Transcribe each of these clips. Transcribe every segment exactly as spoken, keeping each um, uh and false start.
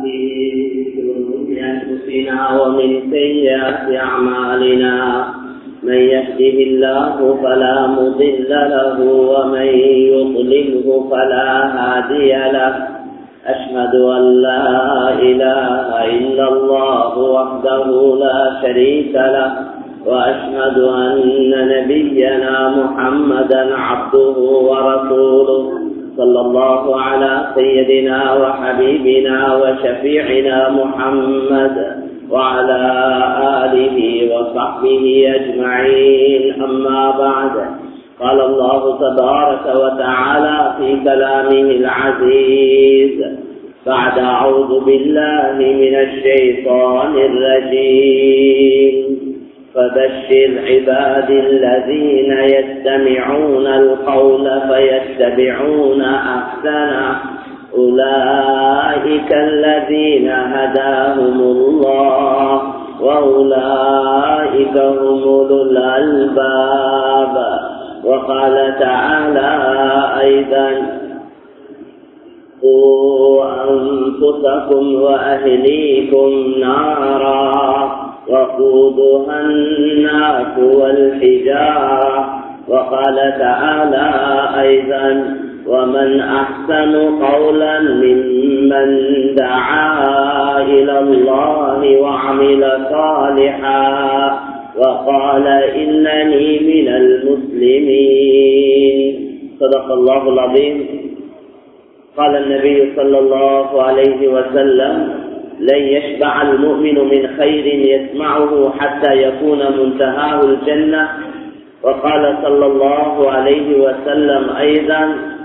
من أنفسنا ومن سيئات أعمالنا من يهده الله فلا مضل له ومن يضلله فلا هادي له أشهد أن لا إله إلا الله وحده لا شريك له وأشهد أن نبينا محمدا عبده ورسوله صلى الله على سيدنا وحبيبنا وشفيعنا محمد وعلى آله وصحبه أجمعين أما بعد قال الله تبارك وتعالى في كلامه العزيز بعد أعوذ بالله من الشيطان الرجيم فبشر عبادي الذين يستمعون القول فيتبعون أحسنه أولئك الذين هداهم الله وأولئك هم أولو الألباب. وقال تعالى أيضا قوا أنفسكم وأهليكم نارا وقودها الناس والحجارة. وقال تعالى أيضا ومن أحسن قولا ممن دعا إلى الله وعمل صالحا وقال إنني من المسلمين. صدق الله العظيم. قال النبي صلى الله عليه وسلم لن يشبع المؤمن من خير يسمعه حتى يكون منتهاه الجنة. وقال صلى الله عليه وسلم أيضا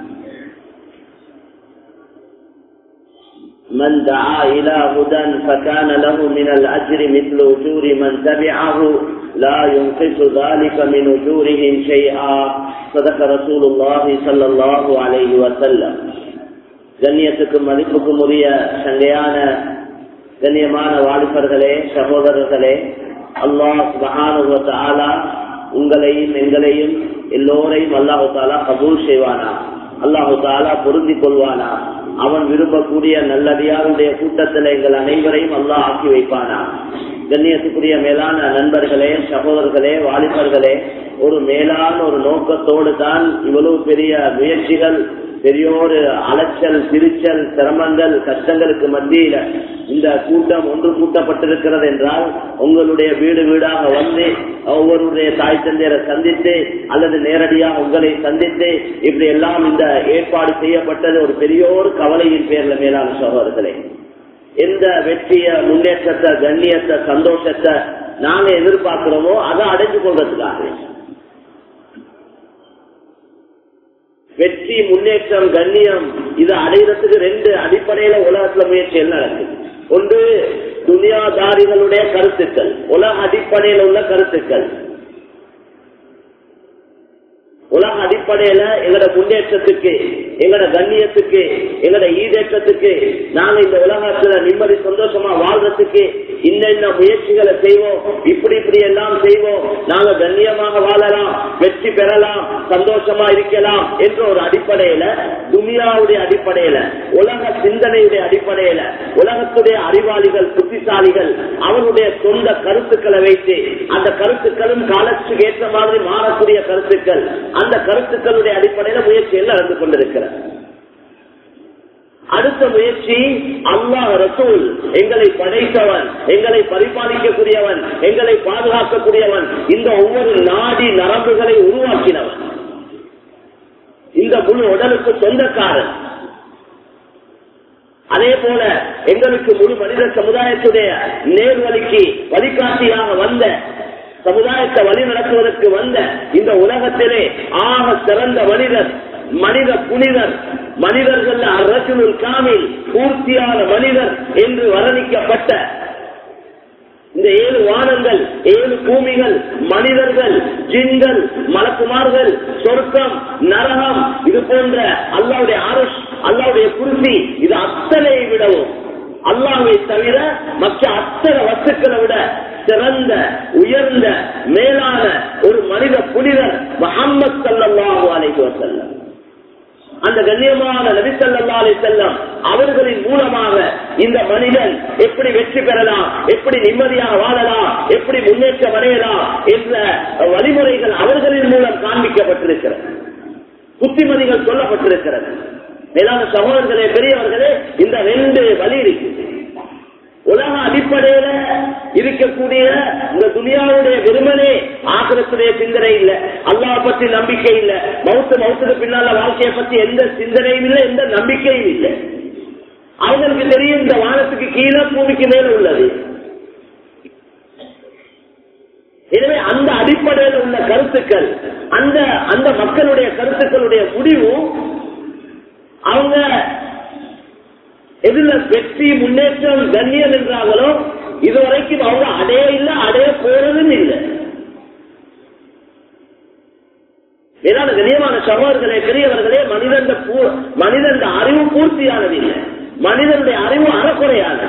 من دعا إلى هدى فكان له من الأجر مثل أجور من تبعه لا ينقص ذلك من أجورهم شيئا. صدق رسول الله صلى الله عليه وسلم. கண்ணியத்துக்கும் மதிப்புக்கும் உரிய சங்கையான கண்ணியமான வாலிபர்களே, சகோதரர்களே, அல்லாஹ் சுப்ஹானஹு வ தஆலா உங்களையும் எங்களையும் எல்லோரையும் அல்லாஹு தஆலா கபூல் செய்வானா, அல்லாஹு தஆலா பொருந்திக் கொள்வானா, அவன் விரும்பக்கூடிய நல்லடியாருடைய கூட்டத்தில் எங்கள் அனைவரையும் அல்லாஹ் ஆக்கி வைப்பானா. கண்ணியத்துக்குரிய மேலான நண்பர்களே, சகோதரர்களே, வாலிபர்களே, ஒரு மேலான ஒரு நோக்கத்தோடு தான் இவ்வளவு பெரிய முயற்சிகள், பெரியோரு அலைச்சல், திருச்சல், சிரமங்கள், கஷ்டங்களுக்கு மத்தியில இந்த கூட்டம் ஒன்று கூட்டப்பட்டிருக்கிறது என்றால் உங்களுடைய வீடு வீடாக வந்து ஒவ்வொருடைய தாய் தந்தையரை சந்தித்து அல்லது நேரடியாக உங்களை சந்தித்து இப்படி எல்லாம் இந்த ஏற்பாடு செய்யப்பட்டது ஒரு பெரியோர் கவலையின் பேர்ல மேலான சகோதரர்களே. எந்த வெற்றிய, முன்னேற்றத்தை, கண்ணியத்தை, சந்தோஷத்தை நாங்க எதிர்பார்க்கிறோமோ அதை அடைஞ்சு கொள்றதுக்காக வெற்றி, முன்னேற்றம், கண்ணியம் இதை அடைகிறதுக்கு ரெண்டு அடிப்படையில உலகத்துல முயற்சிகள் நடக்குது. ஒன்று துனியாதாரிகளுடைய கருத்துக்கள், உலக அடிப்படையில் உள்ள கருத்துக்கள். உலக அடிப்படையில எங்களோட முன்னேற்றத்துக்கு, எங்களோட கண்ணியத்துக்கு, எங்களோட ஈடேற்றத்துக்கு, நாங்க இந்த உலகத்துல நிம்மதி சந்தோஷமா வாழ்றதுக்கு இன்ன முயற்சிகளை செய்வோம், இப்படி இப்படி எல்லாம் செய்வோம், நாங்க கண்ணியமாக வாழலாம், வெற்றி பெறலாம், சந்தோஷமா இருக்கலாம் என்ற ஒரு அடிப்படையில, துனியாவுடைய அடிப்படையில, உலக சிந்தனையுடைய அடிப்படையில, உலகத்துடைய அறிவாளிகள், புத்திசாலிகள் அவனுடைய சொந்த கருத்துக்களை வைத்து அந்த கருத்துக்களும் காலத்துக்கு ஏற்ற மாதிரி மாறக்கூடிய கருத்துக்கள், அந்த கருத்துக்களுடைய அடிப்படையில முயற்சிகள் நடந்து கொண்டிருக்கிறது. அடுத்த முயற்சி அல்லாஹ் ரசூல், எங்களை படைத்தவன், எங்களை பரிபாலிக்கக்கூடியவன், எங்களை பாதுகாக்கக்கூடியவன், இந்த ஒவ்வொரு நாடி நரம்புகளை உருவாக்கினவன், இந்த முழு உடலுக்கு சொந்தக்காரன். அதே போல எங்களுக்கு முழு மனித சமுதாயத்துடைய நேர்வழிக்கு வழிகாட்டியாக வந்த, சமுதாயத்தை வழி நடத்துவதற்கு வந்த இந்த உலகத்திலே ஆக சிறந்த மனிதர், மனித புனிதர், மனிதர்கள் அரசுல் காமில், பூர்த்தியான மனிதர் என்று வர்ணிக்கப்பட்ட இந்த ஏழு வானங்கள், ஏழு பூமிகள், மனிதர்கள், ஜின்கள், மலக்குமார்கள், சொர்க்கம், நரகம், இது போன்ற அல்லாஹ்வுடைய அர்ஷ், அல்லாஹ்வுடைய குர்சி, இது அத்தனை விடவும் அல்லாஹ்வை தவிர மற்ற அத்தனை வஸ்துக்களை விட சிறந்த, உயர்ந்த, மேலான ஒரு மனித புனிதர் முஹம்மது ஸல்லல்லாஹு அலைஹி வஸல்லம். அந்த கண்ணியமான நபி ஸல்லல்லாஹு அலைஹி வஸல்லம் அவர்களின் மூலமாக இந்த மனிதன் எப்படி வெற்றி பெறலாம், எப்படி நிம்மதியாக வாழலாம், எப்படி முன்னேற்றம் அடையலாம் என்ற வழிமுறைகள் அவர்களின் மூலம் காண்பிக்கப்பட்டிருக்கிறது, புத்திமதிகள் சொல்லப்பட்டிருக்கிறது. மேலான சகோதரர்களே, பெரியவர்களே, இந்த ரெண்டு வழி இருக்கு. உலக அடிப்படையில இருக்கக்கூடிய இந்த துனியாவுடைய வெறுமனே ஆகிரத்துடைய சிந்தனை இல்ல, அல்லாஹ் பற்றி நம்பிக்கை இல்ல, மௌத்து மௌத்துக்கு பின்னால வாழ்க்கையை பற்றி எந்த சிந்தனையும் இல்லை, எந்த நம்பிக்கையும் இல்லை. அவங்களுக்கு தெரியும் இந்த வானத்துக்கு கீழே பூமிக்கு மேல உள்ளது. எனவே அந்த அடிப்படையில் உள்ள கருத்துக்கள், அந்த அந்த மக்களுடைய கருத்துக்களுடைய முடிவு அவங்க எதுல வெற்றி முன்னேற்றம் கண்ணியம் என்றாங்களோ இதுவரைக்கும் அவங்க அடைய இல்லை, அடைய போறதும் இல்லை. ஏதாவது கண்ணியமான சகோதரர்களே, பெரியவர்களே, மனிதன் மனிதன் அறிவு பூர்த்தியானது இல்லை, மனிதனுடைய அறிவு அறக்குறையானது.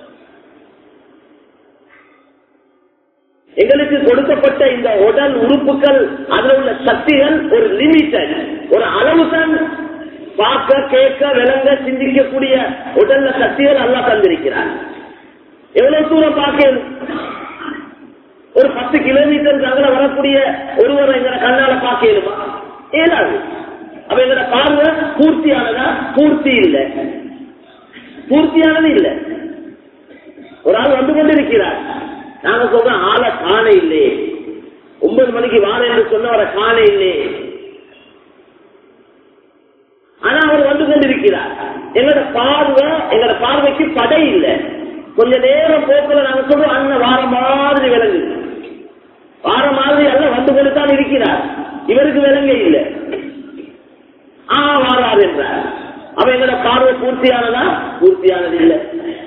எங்களுக்கு கொடுக்கப்பட்ட இந்த உடல் உறுப்புகள், அதில் உள்ள சக்திகள் ஒரு லிமிட்டட், ஒரு அளவுதான் பார்க்க கேட்க விளங்க சிந்திக்கக்கூடிய உடல்ல சக்திகள் அல்லாஹ் தந்திருக்கிறார். எவ்வளவு தூரம் பார்க்கணும்? ஒரு பத்து கிலோமீட்டர் அங்கே வரக்கூடிய ஒருவரை எங்களை கண்ணால பார்க்கலுமா? ஏதாவது. அப்ப எங்களோட பார்வை பூர்த்தியானதா? பூர்த்தி இல்லை, பூர்த்தியானது இல்லை. ஒரு ஆள் வந்து கொண்டிருக்கிறார், நாங்க சொல்றோம் ஆளை காண இல்லையே, ஒன்பது மணிக்கு வார என்று சொன்னவரை காண இல்லையே, ஆனா அவர் வந்து கொண்டிருக்கிறார். எங்களோட பார்வை, எங்களோட பார்வைக்கு படை இல்லை. கொஞ்ச நேரம் போக்குல நாங்க சொல்றோம் அண்ணன் வார மாதிரி விளங்குது, வார மாதிரி அல்ல, வந்து கொண்டுதான் இருக்கிறார், இவருக்கு விளங்க இல்லை, ஆ வாராது என்றார். அவ எங்களோட பார்வை பூர்த்தியானதா? பூர்த்தியானது இல்லை.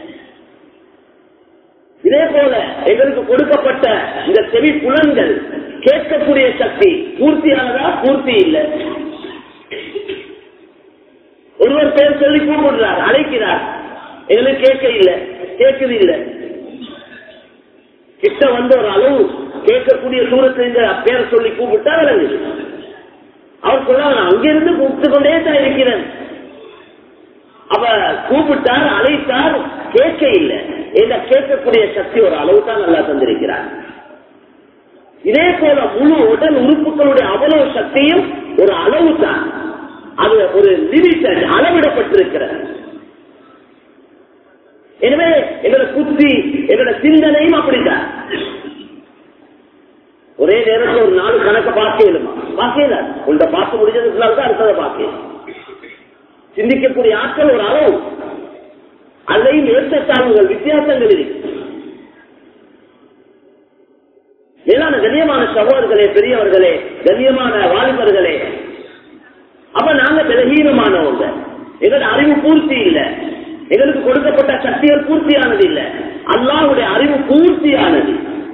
இதே போல எங்களுக்கு கொடுக்கப்பட்ட இந்த செவி புலன்கள், கேட்கக்கூடிய சக்தி பூர்த்தியானதா? பூர்த்தி இல்லை. ஒருவர் பேர் சொல்லி கூப்பிடுறார், அழைக்கிறார், எங்களுக்கு கேட்க இல்லை, கேட்குது இல்லை. கிட்ட வந்து ஒரு அளவு கேட்கக்கூடிய தூரத்தில் இந்த பேர் சொல்லி கூப்பிட்டா விளங்குது. அவர் சொல்ல நான் அங்கிருந்து கூப்பிட்டு கொண்டே தான் இருக்கிறேன். அவ கூப்பிட்டார், அழைத்தார், கேட்க இல்லை. இந்த கேட்கக்கூடிய சக்தி ஒரு அளவு தான் நல்லா தந்திருக்கிறார். இதே போல முழு உடல் உறுப்புகளுடைய அவ்வளவு சக்தியும் ஒரு அளவு தான், அது ஒரு லிமிட்டட், அளவிடப்பட்டிருக்கிறது. எனவே எங்களோட புத்தி, எங்களோட சிந்தனையும் அப்படித்தான். ஒரே நேரத்தில் ஒரு நாலு கணக்க பார்க்கலுமா? பார்க்கல. உள்ள பார்க்க முடிஞ்சதுக்கு தான் அடுத்ததை பார்க்க. சிந்திக்கக்கூடிய ஆட்கள் ஒரு அளவு, அதையும் ஏற்றத்தாழ்வுகள், வித்தியாசங்கள் இருக்கு. மேலான கண்ணியமான சகோதரர்களே, பெரியவர்களே, கண்ணியமான வாலிபர்களே, அப்ப நாங்க பலகீனமானவங்க, எங்களோட அறிவு பூர்த்தி இல்லை, எங்களுக்கு கொடுக்கப்பட்ட சக்திகள் பூர்த்தியானது இல்லை. அல்லாஹ்வுடைய அறிவு பூர்த்தியானது.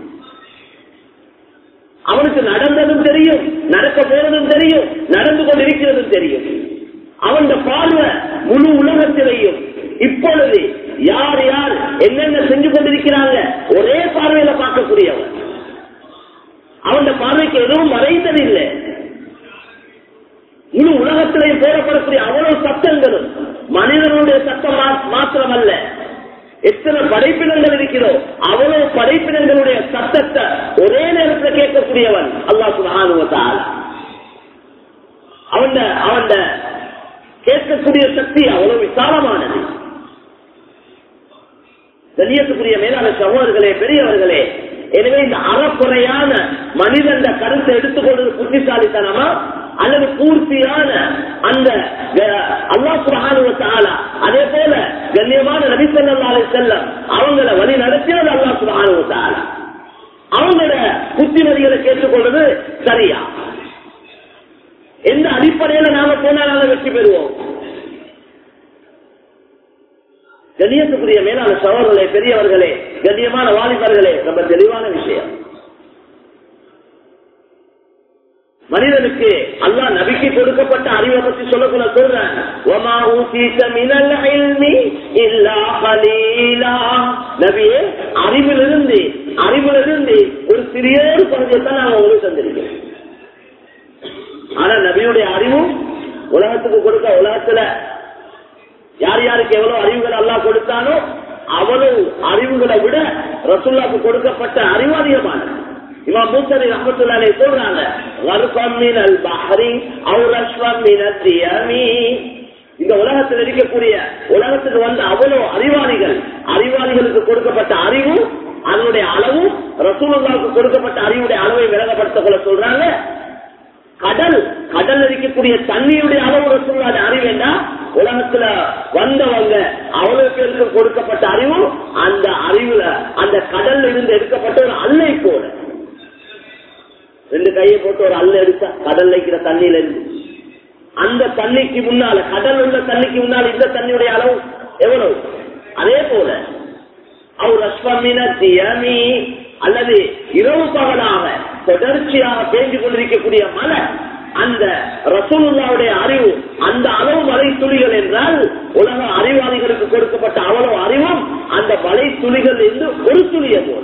அவனுக்கு நடந்ததும் தெரியும், நடக்க போறதும் தெரியும், நடந்து கொண்டிருக்கிறதும் தெரியும். அவன் பார்வை முழு உலகத்திலையும் இப்பொழுது யார் யார் என்னென்ன செஞ்சு கொண்டிருக்கிறாங்க ஒரே பார்வையில பார்க்கக்கூடியவன். அவன் பார்வைக்கு எதுவும் மறைந்தது இல்லை. முழு உலகத்திலேயும் போடப்படக்கூடிய அவ்வளவு சத்தங்களும் மனிதனுடைய சத்தம் மாத்திரமல்ல, எத்தனை படைப்பினங்கள் இருக்கிறோ அவ்வளவு படைப்பினங்களுடைய சத்தத்தை ஒரே நேரத்தில் கேட்கக்கூடியவன் அல்லாஹ் சுப்ஹானஹு வ தஆலா. அவன் அவன் கேட்கக்கூடிய சக்தி அவ்வளவு விசாலமானது. கண்ணியத்துக்குரிய மேலான சகோதரர்களே, பெரியவர்களே, எனவே இந்த அறக்குறையான மனிதன் கருத்தை எடுத்துக்கொள்வது புத்திசாலித்தனமா அல்லது பூர்த்தியான அந்த அல்லாஹ் சுப்ஹானஹு வ தஆலா அதே போல கண்ணியமான நபி ஸல்லல்லாஹு அலைஹி வஸல்லம் அவங்களை வழி நடத்தியது அல்லாஹ் சுப்ஹானஹு வ தஆலா. அவங்களோட புத்திமதிகளை கேட்டுக்கொள்வது சரியா? எந்த அடிப்படையில நாம போனாலும் வெற்றி பெறுவோம்? கண்ணியத்துக்குரிய மேலான சகோதரர்களே, பெரியவர்களே, கண்ணியமான வாலிபர்களே, ரொம்ப தெளிவான விஷயம். மனிதனுக்கு அல்லாஹ் நபிக்கு கொடுக்கப்பட்ட அறிவை பற்றி சொல்லக்குள்ள சொல்றேன், நபியே அறிவிலிருந்து அறிவிலிருந்து ஒரு சிறிய பகுதியைத்தான் நாங்கள் உங்களுக்கு தந்திருக்கிறோம். ஆனா நபியுடைய அறிவும் உலகத்துக்கு கொடுக்க, உலகத்துல யார் யாருக்கு எவ்வளவு அறிவுகள் அல்லாஹ் கொடுத்தானோ அவ்வளவு அறிவுகளை விட ரசூலுல்லாஹ்வுக்கு கொடுக்கப்பட்ட அறிவு அதிகமானது. இமாம் மூசரி ரஹ்மத்துல்லாஹி அலைஹி சொல்றாங்க, வர்கம் மினல் பஹ்ரி அவ் ரஷ்வம் மினத் தியமி. இந்த உலகத்தில் இருக்கக்கூடிய உலகத்துக்கு வந்த அவ்வளவு அறிவாளிகள், அறிவாளிகளுக்கு கொடுக்கப்பட்ட அறிவு அதனுடைய அளவு ரசூலுல்லாஹ்வுக்கு கொடுக்கப்பட்ட அறிவுடைய அளவை விலகப்படுத்த கொள்ள சொல்றாங்க. கடல் கடல் இருக்கக்கூடிய தண்ணியுடைய அளவு ரசூலுல்லாஹ்வுடைய அறிவு என்ன, உலகத்துல வந்தவங்க அவ்வளவு பேருக்கு கொடுக்கப்பட்ட அறிவு அந்த அறிவுல அந்த கடல்ல இருந்து எடுக்கப்பட்ட ஒரு அல்லை போல. ரெண்டு கையை போட்டு ஒரு அல்ல எடுத்தா கடல்ல இருக்கிற தண்ணியில இருந்து அந்த தண்ணிக்கு முன்னால கடல் உள்ள தண்ணிக்கு முன்னால் இந்த தண்ணியுடைய அளவு எவ்வளவு? அதே போல அவர் ரஷ்வமின தியமி அல்லது இரவு பகலாக தொடர்ச்சியாக பேஞ்சு கொண்டிருக்கக்கூடிய மழை, அந்த ரசூலுல்லாஹ்வுடைய அறிவு அந்த அளவு மழை துளிகள் என்றால் உலக அறிவாளிகளுக்கு கொடுக்கப்பட்ட அவ்வளவு அறிவும் அந்த மழை துளிகள் இருந்து ஒரு துளிய போல.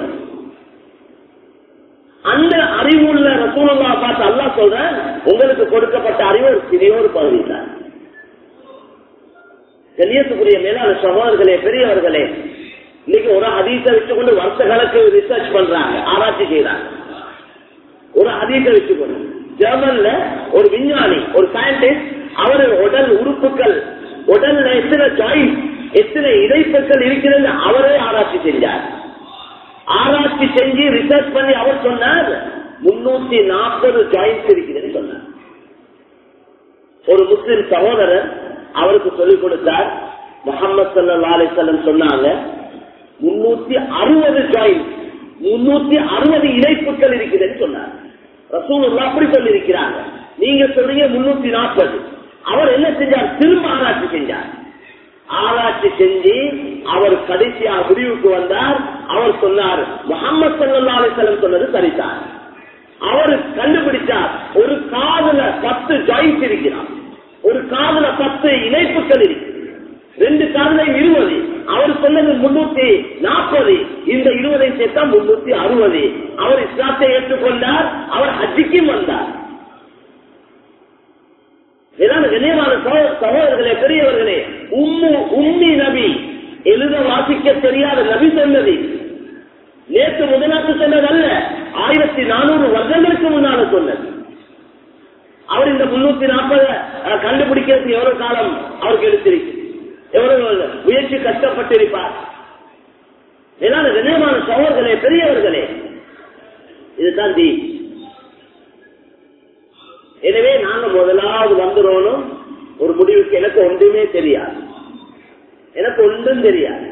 அந்த அறிவுள்ள ரசூலுல்லாஹ் பார்த்து அல்லாஹ் சொல்றான், உங்களுக்கு கொடுக்கப்பட்ட அறிவு ஒரு சிறிய ஒரு பகுதி தான். கண்ணியத்துக்குரிய மேலான சகோதரர்களே, பெரியவர்களே, இன்னைக்கு ஒரு ஹதீஸை வச்சுக்கொண்டு வருஷ கணக்கு ரிசர்ச் பண்றாங்க, ஆராய்ச்சி செய்யறாங்க. ஒரு ஹதீஸை வச்சுக்கொண்டு ஜெர்மன்ல ஒரு விஞ்ஞானி, ஒரு சயின்டிஸ்ட், அவரு உடல் உறுப்புகள், உடல்ல எத்தனை ஜாயிண்ட், எத்தனை இடைப்புகள் இருக்கிறது அவரே ஆராய்ச்சி செஞ்சார். ஆராய்ச்சி செஞ்சு ரிசர்ச் பண்ணி அவர் சொன்னார் முன்னூத்தி நாற்பது ஜாயின்ஸ் இருக்கிறது சொன்னார். ஒரு முஸ்லிம் சகோதரர் அவருக்கு சொல்லிக் கொடுத்தார். முஹம்மது ஸல்லல்லாஹு அலைஹி வஸல்லம் சொன்னாங்க முன்னூத்தி அறுபது ஜாயின்ஸ், முன்னூத்தி அறுபது இணைப்புகள் இருக்கிறது சொன்னார். ரசூலுல்லாஹ் அப்படி சொல்லி இருக்கிறாங்க, நீங்க சொல்றீங்க முன்னூத்தி நாற்பது. அவர் என்ன செஞ்சார்? திரும்ப ஆராய்ச்சி செஞ்சார். ஆராய்ச்சி செஞ்சு அவர் கடைசியா முடிவுக்கு வந்தார். அவர் சொன்னார் முஹம்மது ஸல்லல்லாஹு அலைஹி வஸல்லம் சொன்னது சரிதான். அவர் கண்டுபிடிச்சார் ஒரு காதுல பத்து ஜாயின்ஸ் இருக்கிறார், ஒரு காதுல பத்து இணைப்புகள் இருக்கு, ரெண்டு காதுல இருபது. அவர் சொன்னது முன்னூத்தி நாற்பது, இந்த இருபதை சேர்த்தா முன்னூத்தி அறுபது. அவர் இஸ்லாத்தை ஏற்றுக்கொண்டார், அவர் ஹஜ்ஜுக்கும் வந்தார். கண்ணியமான சகோதரர்களே, பெரியவர்களே, உம்மு உம்மி நபி, எழுத வாசிக்க தெரியாத நபி சொன்னது நேற்று முதலாத்து சொன்னது அல்ல, ஆயிரத்தி நானூறு வருடங்களுக்கு முன்னால சொன்னது. அவர் இந்த முன்னூத்தி நாற்பது கண்டுபிடிக்கிறதுக்கு எவ்வளவு காலம் அவருக்கு எடுத்திருக்கு, எவ்வளவு முயற்சி கஷ்டப்பட்டிருப்பார். ஏதாவது கண்ணியமான சகோதரர்களே, பெரியவர்களே, இதுதான் தீ. எனவே நாங்க முதலாவது வந்துடணும் ஒரு முடிவுக்கு. எனக்கு ஒன்றுமே தெரியாது, எனக்கு ஒன்றும் தெரியாது.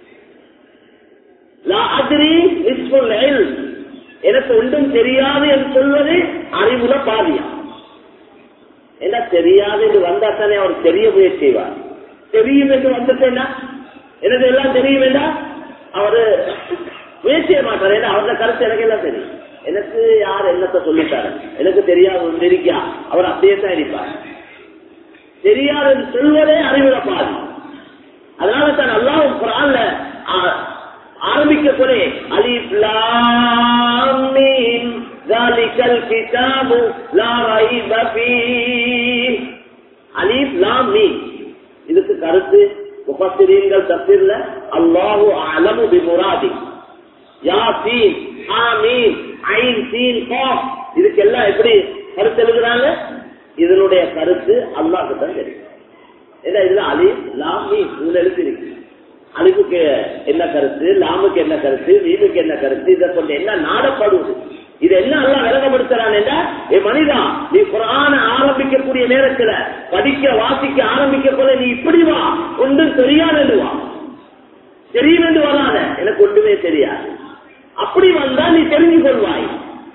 எனக்கு ஒன்றும் தெரியாது என்று சொல்வது அறிவுல பாதியா. என்ன தெரியாது என்று வந்தா தானே அவர் தெரிய முயற்சி செய்வார். தெரியும் என்று வந்துட்டேன்னா எனக்கு எல்லாம் தெரியும் என்றா அவரு முயற்சி செய்ய மாட்டார். ஏன்னா அவரோட கருத்து எனக்கு எல்லாம் தெரியும். எனக்கு யார் என்னத்தை சொல்லிட்டாரு, எனக்கு தெரியாது ஒன்று இருக்கா, அவர் அப்படியே தான் இருப்பார். தெரியாது என்று சொல்வதே அறிவுல பாதி. அதனால தான் அல்லாஹ் குர்ஆன்ல ஆரம்பிக்க போலே அலிஃப் லாம் மீம் ஸாலிகல் கிதாபு லா ரைப ஃபீஹ். அலிஃப் லாம் மீம், இதுக்கு கருத்து முஃபஸ்ஸிரீன்கள் தஃசீர்ல அல்லாஹு அலமு பிமுராதி. யாசீன், ஆமீன், ஐன், சீன், காஃப், இதுக்கெல்லாம் எப்படி கருத்து எழுதுறாங்க? இதனுடைய கருத்து அல்லாஹ்க்கு தான் தெரியும். ஏன்னா இதுல அலிஃப் லாம் மீம் இதுல எழுதி இருக்கு. அலிஃபுக்கு என்ன கருத்து, லாமுக்கு என்ன கருத்து, மீமுக்கு என்ன கருத்து, இதை கொண்டு என்ன நாடப்படுவது, இது என்ன எல்லாம் விளங்கப்படுத்துறான் என்றா, ஏ மனிதா, நீ குர்ஆனை ஆரம்பிக்கக்கூடிய நேரத்துல படிக்க வாசிக்க ஆரம்பிக்க போல நீ இப்படி வா, ஒன்றும் தெரியாது வா, தெரியும் என்று வராத, எனக்கு ஒன்றுமே தெரியாது. அப்படி வந்தா நீ தெரிஞ்சு கொள்வாய்.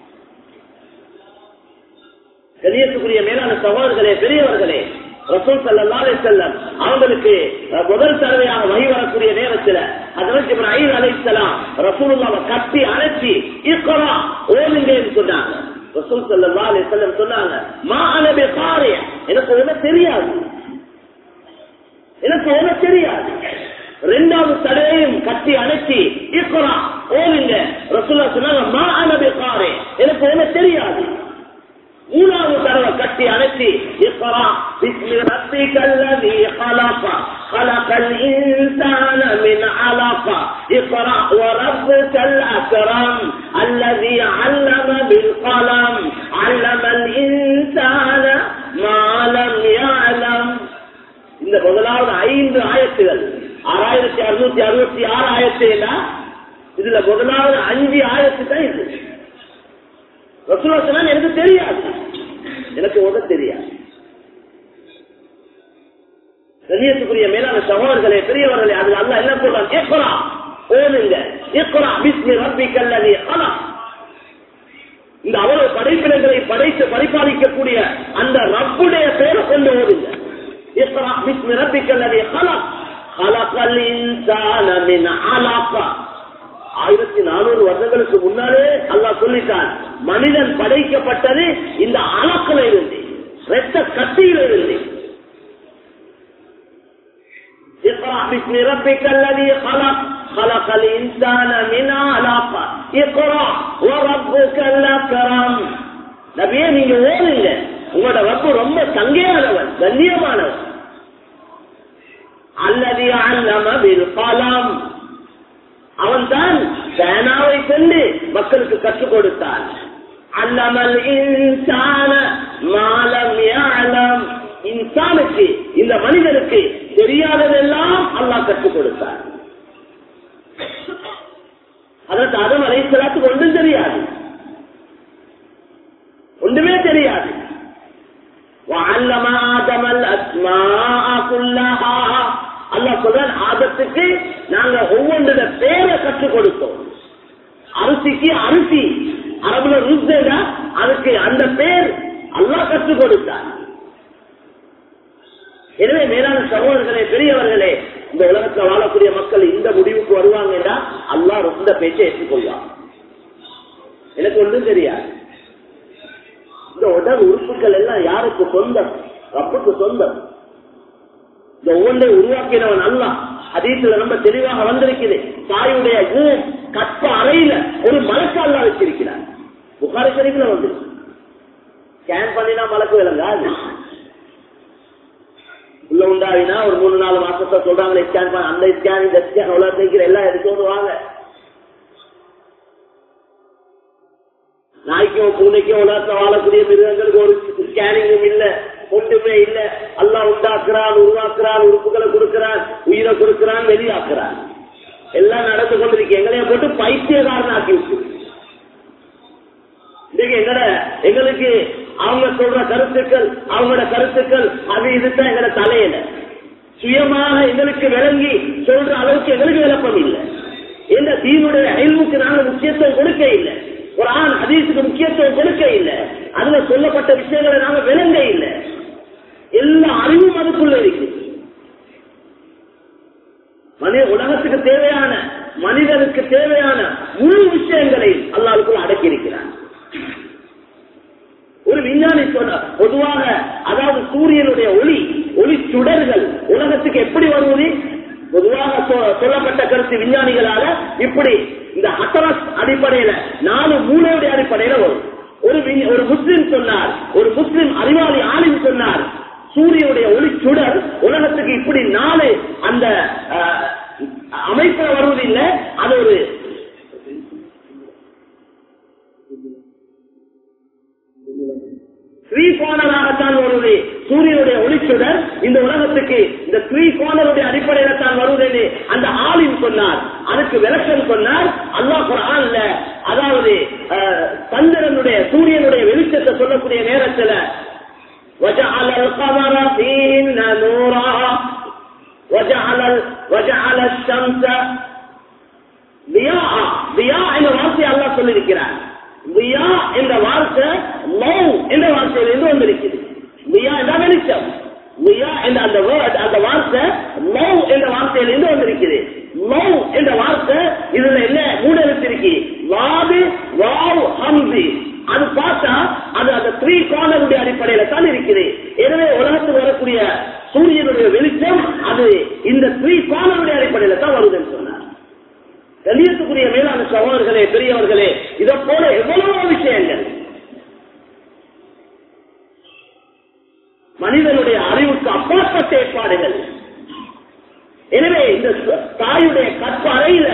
கண்ணியத்துக்குரிய மேலான சகோதரர்களே, பெரியவர்களே, ரசூல் ஸல்லல்லாஹு அலைஹி வஸல்லம் அவங்களுக்கு முதல் தடவையாக வஹி வரக்கூடிய நேரத்தில் ஹஜ்ரத் இப்ராஹீம் அலைஹிஸ்ஸலாம் ரசூலுல்லாஹ்வை கட்டி அழைச்சி இக்ரா ஓதுங்க என்று சொன்னாங்க. ரசூல் ஸல்லல்லாஹு அலைஹி வஸல்லம் சொன்னாங்க, மா அன பிகாரி, எனக்கு ஒண்ணு தெரியாது, எனக்கு ஒண்ணு தெரியாது. இரண்டாவது தடவையும் கட்டி அழைச்சி இக்ரா ஓதுங்க. ரசூலுல்லாஹ் சொன்னாங்க, மா அன பிகாரி, எனக்கு ஒண்ணு தெரியாது. மூணாவது தடவை கட்டி அழைச்சி இக்ரா பிஸ்மி ரப்பிக்கல் லதீ خلق خلق الإنسان من علق اقرأ وربك الأكرم الذي علم بالقلم علم الإنسان ما لم يعلم. இந்த முதலாவது ஐந்து ஆயத்துகள் ஆறாயிரத்தி அறுநூத்தி அறுபத்தி ஆறு ஆயத்துல இதுல முதலாவது அஞ்சு ஆயத்து தான் இது. ரசூலுல்லாஹ் சொன்னாங்க எனக்கு தெரியாது, எனக்கு ஓத தெரியாது. கண்ணியத்துக்குரிய மேலான சகோதரர்களே, பெரியவர்களே, அதுல அல்லாஹ் என்ன சொல்றான்? இக்ரா, ஓதுங்க. இக்ரா பிஸ்மி ரப்பிக்கல் லதீ கலக். இந்த அவ்வளவு படைப்பினங்களை படைத்து பரிபாலிக்கக்கூடிய அந்த ரப்புடைய பெயரை கொண்டு ஓதுங்க. இக்ரா பிஸ்மி ரப்பிக்கல் லதீ கலக் கலக்கல் இன்சான மின் அலக. ஆயிரத்தி நானூறு வருடங்களுக்கு முன்னாலே அல்லாஹ் சொல்லிட்டான், மனிதன் படைக்கப்பட்டது இந்த அலக்கில இருந்து, இரத்த கட்டியில இருந்து. اقرأ باسم ربك الذي خلق خلق الإنسان من علق اقرأ وربك الأكرم. நபியே நீங்க ஓதுங்க, உங்களோட ரப்பு ரொம்ப சங்கையானவன், கண்ணியமானவன். الذي علم بالقلم, அவன் தான் பேனாவை கொண்டு மக்களுக்கு கற்றுக் கொடுத்தான். அல்லமல் இன்சான மா லம் யஅலம், இன்சானுக்கு இந்த மனிதனுக்கு தெரியாததெல்லாம் அல்லாஹ் கற்றுக் கொடுத்தார். அதற்கு ஆதம் அலைஹிஸ்ஸலாத்துக்கு ஒன்றும் தெரியாது, ஒன்றுமே தெரியாது. وعلم آدم الأسماء كلها, அல்லாஹ் சொல்றான், ஆதத்துக்கு நாங்க ஒவ்வொன்றுட பேரை கற்றுக் கொடுத்தோம். அரிசிக்கு அரிசி, அரபுல ருஸ்ஸா, அதுக்கு அந்த பேர் அல்லாஹ் கற்றுக் கொடுத்தார். எனவே மேலான சகோதரர்களே, பெரியவர்களே, இந்த உலகத்தில் வாழக்கூடிய மக்கள் இந்த முடிவுக்கு வருவாங்கன்னா அல்லாஹ் ரொம்ப பேச்சை ஏற்றுக்கொள்வார். எனக்கு ஒன்றும் தெரியாது. இந்த உடல் உறுப்புகள் எல்லாம் யாருக்கு சொந்தம்? ரப்புக்கு சொந்தம். இந்த ஒவ்வொன்றை உருவாக்கினவன் அல்லாஹ். ஹதீஸ்ல ரொம்ப தெளிவாக வந்திருக்குது, தாயுடைய ஊம் கற்ப அறையில ஒரு மலக்கு அல்லாஹ் வச்சிருக்கிறார். புகாரி ஷரீஃப்ல வந்து ஸ்கேன் பண்ணினா மலக்கு விளங்காது. உள்ள உண்டாவினா ஒரு மூணு நாலு மாசத்தை சொல்றாங்களே ஸ்கேன் பண்ண, அந்த ஸ்கேன் இந்த ஸ்கேன் உலகத்துல எல்லாம் எடுத்து வாங்க. நாய்க்கும் பூனைக்கும் உலகத்துல வாழக்கூடிய மிருகங்களுக்கு ஒரு ஸ்கேனிங்கும் இல்ல, ஒன்றுமே இல்ல. அல்லாஹ் உண்டாக்குறான், உருவாக்குறான், உறுப்புகளை கொடுக்கிறான், உயிரை கொடுக்கிறான், வெளியாக்குறான். எல்லாம் நடந்து கொண்டிருக்கு. எங்களைய போட்டு பைத்தியக்காரன் ஆக்கி விட்டு எங்கட எங்களுக்கு அவங்க சொல்ற கருத்துக்கள், அவங்களோட கருத்துக்கள் அது இதுதான் எங்களோட தலையில. சுயமாக எங்களுக்கு விளங்கி சொல்ற அளவுக்கு எங்களுக்கு விளப்பம் இல்லை. எந்த தீனுடைய அயல்வுக்கு நாங்க முக்கியத்துவம் கொடுக்க இல்லை, ஒரு ஆண் ஹதீஸுக்கு முக்கியத்துவம் கொடுக்க இல்லை, அதுல சொல்லப்பட்ட விஷயங்களை நாங்க விளங்க இல்லை. எல்லா அறிவும் அதுக்குள்ள இருக்கு. மனித உலகத்துக்கு தேவையான, மனிதனுக்கு தேவையான முழு விஷயங்களை அல்லாஹ்வுக்குள் அடக்கி இருக்கிறான். ஒரு விஞ்ஞானி சொன்ன பொதுவாக, அதாவது சூரியனுடைய ஒளி ஒளி சுடர்கள் உலகத்துக்கு எப்படி வருவது? பொதுவாக சொல்லப்பட்ட கருத்து விஞ்ஞானிகளால இப்படி இந்த அட்டரஸ் அடிப்படையில, நாலு மூலையுடைய அடிப்படையில வரும். ஒரு ஒரு முஸ்லிம் சொன்னார், ஒரு முஸ்லிம் அறிவாளி ஆலிம் சொன்னார், சூரியனுடைய ஒளி சுடர் உலகத்துக்கு இப்படி நாலு அந்த அமைப்பில் வருவதில்லை, அது ஒரு த்ரீ கோணராகத்தான் வருவது. சூரியனுடைய ஒளிச்சுடர் இந்த உலகத்துக்கு இந்த த்ரீ கோணருடைய அடிப்படையில தான் வருவது அந்த ஆலிம் சொன்னார். அதுக்கு விளக்கம் சொன்னார் அல்லாஹ் குர்ஆன்ல. அதாவது சந்திரனுடைய சூரியனுடைய வெளிச்சத்தை சொல்லக்கூடிய நேரத்தில் وجعل القمر فيهن نورا وجعل وجعل الشمس ضياء. ضياء என்ற வார்த்தையை அல்லாஹ் சொல்லியிருக்கிறார். ضياء என்ற வார்த்தை லவ் என்ற வார்த்தையிலிருந்து வந்திருக்கிறது. ضياء என்ற வெளிச்சம், ضياء என்ற அந்த வேர்ட், அந்த வார்த்தை லவ் என்ற வார்த்தையிலிருந்து வந்திருக்கிறது. லவ் என்ற வார்த்தை இதுல என்ன மூணு எழுத்து இருக்கு, வாது வாவ் ஹம்சி. அது பார்த்தா அது அந்த த்ரீ கார்னருடைய அடிப்படையில தான் இருக்குது. எனவே உலகத்தில் வரக்கூடிய சூரியனுடைய வெளிச்சம் அது இந்த த்ரீ கார்னருடைய அடிப்படையில தான் வருதுன்னு சொன்னார். கண்ணியத்துக்குரிய மேலான சகோதரர்களே, பெரியவர்களே, இதை போல எவ்வளவோ விஷயங்கள் மனிதனுடைய அறிவுக்கு அப்பாற்பட்ட ஏற்பாடுகள். எனவே இந்த தாயுடைய கற்ப அறையில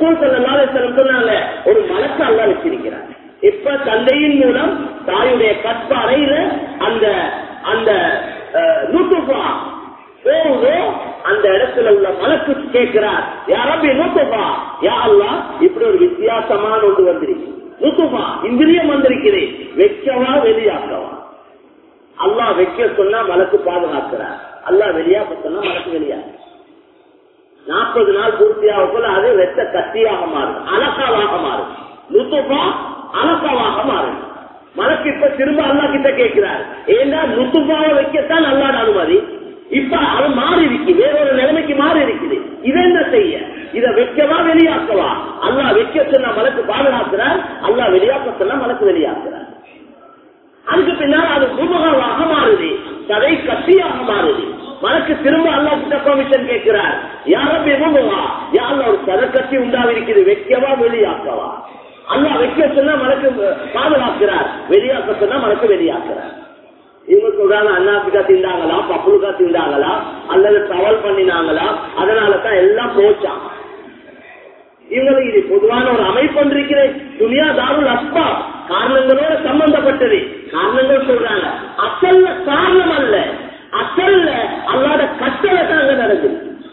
ரசூல் ஸல்லல்லாஹு அலைஹி வஸல்லம் சொன்னாங்க, ஒரு மலக்கு அல்லாஹ் வச்சிருக்கிறார். இப்ப தந்தையின் மூலம் தாயுடைய கற்ப அறையில அந்த அந்த நுத்துஃபா போகுதோ அந்த இடத்துல உள்ள மலக்கு கேட்கிறார், யா ரப்பி நுத்துஃபா, யா அல்லாஹ் இப்படி ஒரு வித்தியாசமான ஒன்று வந்திருக்கு. நுத்துஃபா இந்திரியம் வந்திருக்கிறேன், வெச்சவா வெளியாக்கவா? அல்லாஹ் வைக்க சொன்னா மலக்கு பாதுகாக்கிறார், அல்லாஹ் வெளியாக்க சொன்னா மலக்கு வெளியாக. நாற்பது நாள் பூர்த்தியாக போல அது வெச்ச கத்தியாக மாறும், அலக்காவாக மாறும். நுத்துஃபா அலக்காவாக மாறும். மலக்கு இப்ப திரும்ப அல்லாஹ் கிட்ட கேட்கிறார், ஏன்னா நுத்துஃபாவை வைக்கத்தான் அல்லாஹ் அனுமதி. இப்ப அது மாறி இருக்கு, வேறொரு நிலைமைக்கு மாறி இருக்குது. இதை என்ன செய்ய? இதை வைக்கவா வெளியாக்கவா? அல்லாஹ் வைக்க சொன்னா மலக்கு பாதுகாக்கிறார், அல்லாஹ் வெளியாக்க சொன்னா மலக்கு வெளியாக்குறார். அதுக்கு பின்னால் அது முதுகாவாக மாறுது, சதை கத்தியாக மாறுது. மலக்கு திரும்ப அல்லாஹ் கிட்ட பெர்மிஷன் கேட்கிறார், யாரும் முதுகா, யாரும் ஒரு சதை கத்தி உண்டாவிருக்குது, வைக்கவா வெளியாக்கவா? அல்லாஹ் வைக்க சொன்னா மலக்கு பாதுகாக்கிறார், வெளியாக்க சொன்னா மலக்கு வெளியாக்குறார். இவங்க சொல்றாங்க அண்ணாப்பிக்கா திண்டாங்களா, பப்புளுக்கா திண்டாங்களா, அல்லது டவல் பண்ணினாங்களா, அதனாலதான் எல்லாம் போச்சான். இவங்களுக்கு இது பொதுவான ஒரு அமைப்பு இருக்கிறேன். துனியா தாருல் அஸ்பா காரணங்களோட சம்பந்தப்பட்டது. காரணங்கள் சொல்றாங்க, அசல்ல காரணம் அல்ல, அசல்ல அல்லாத கட்டளை தான் அங்க நடக்குது.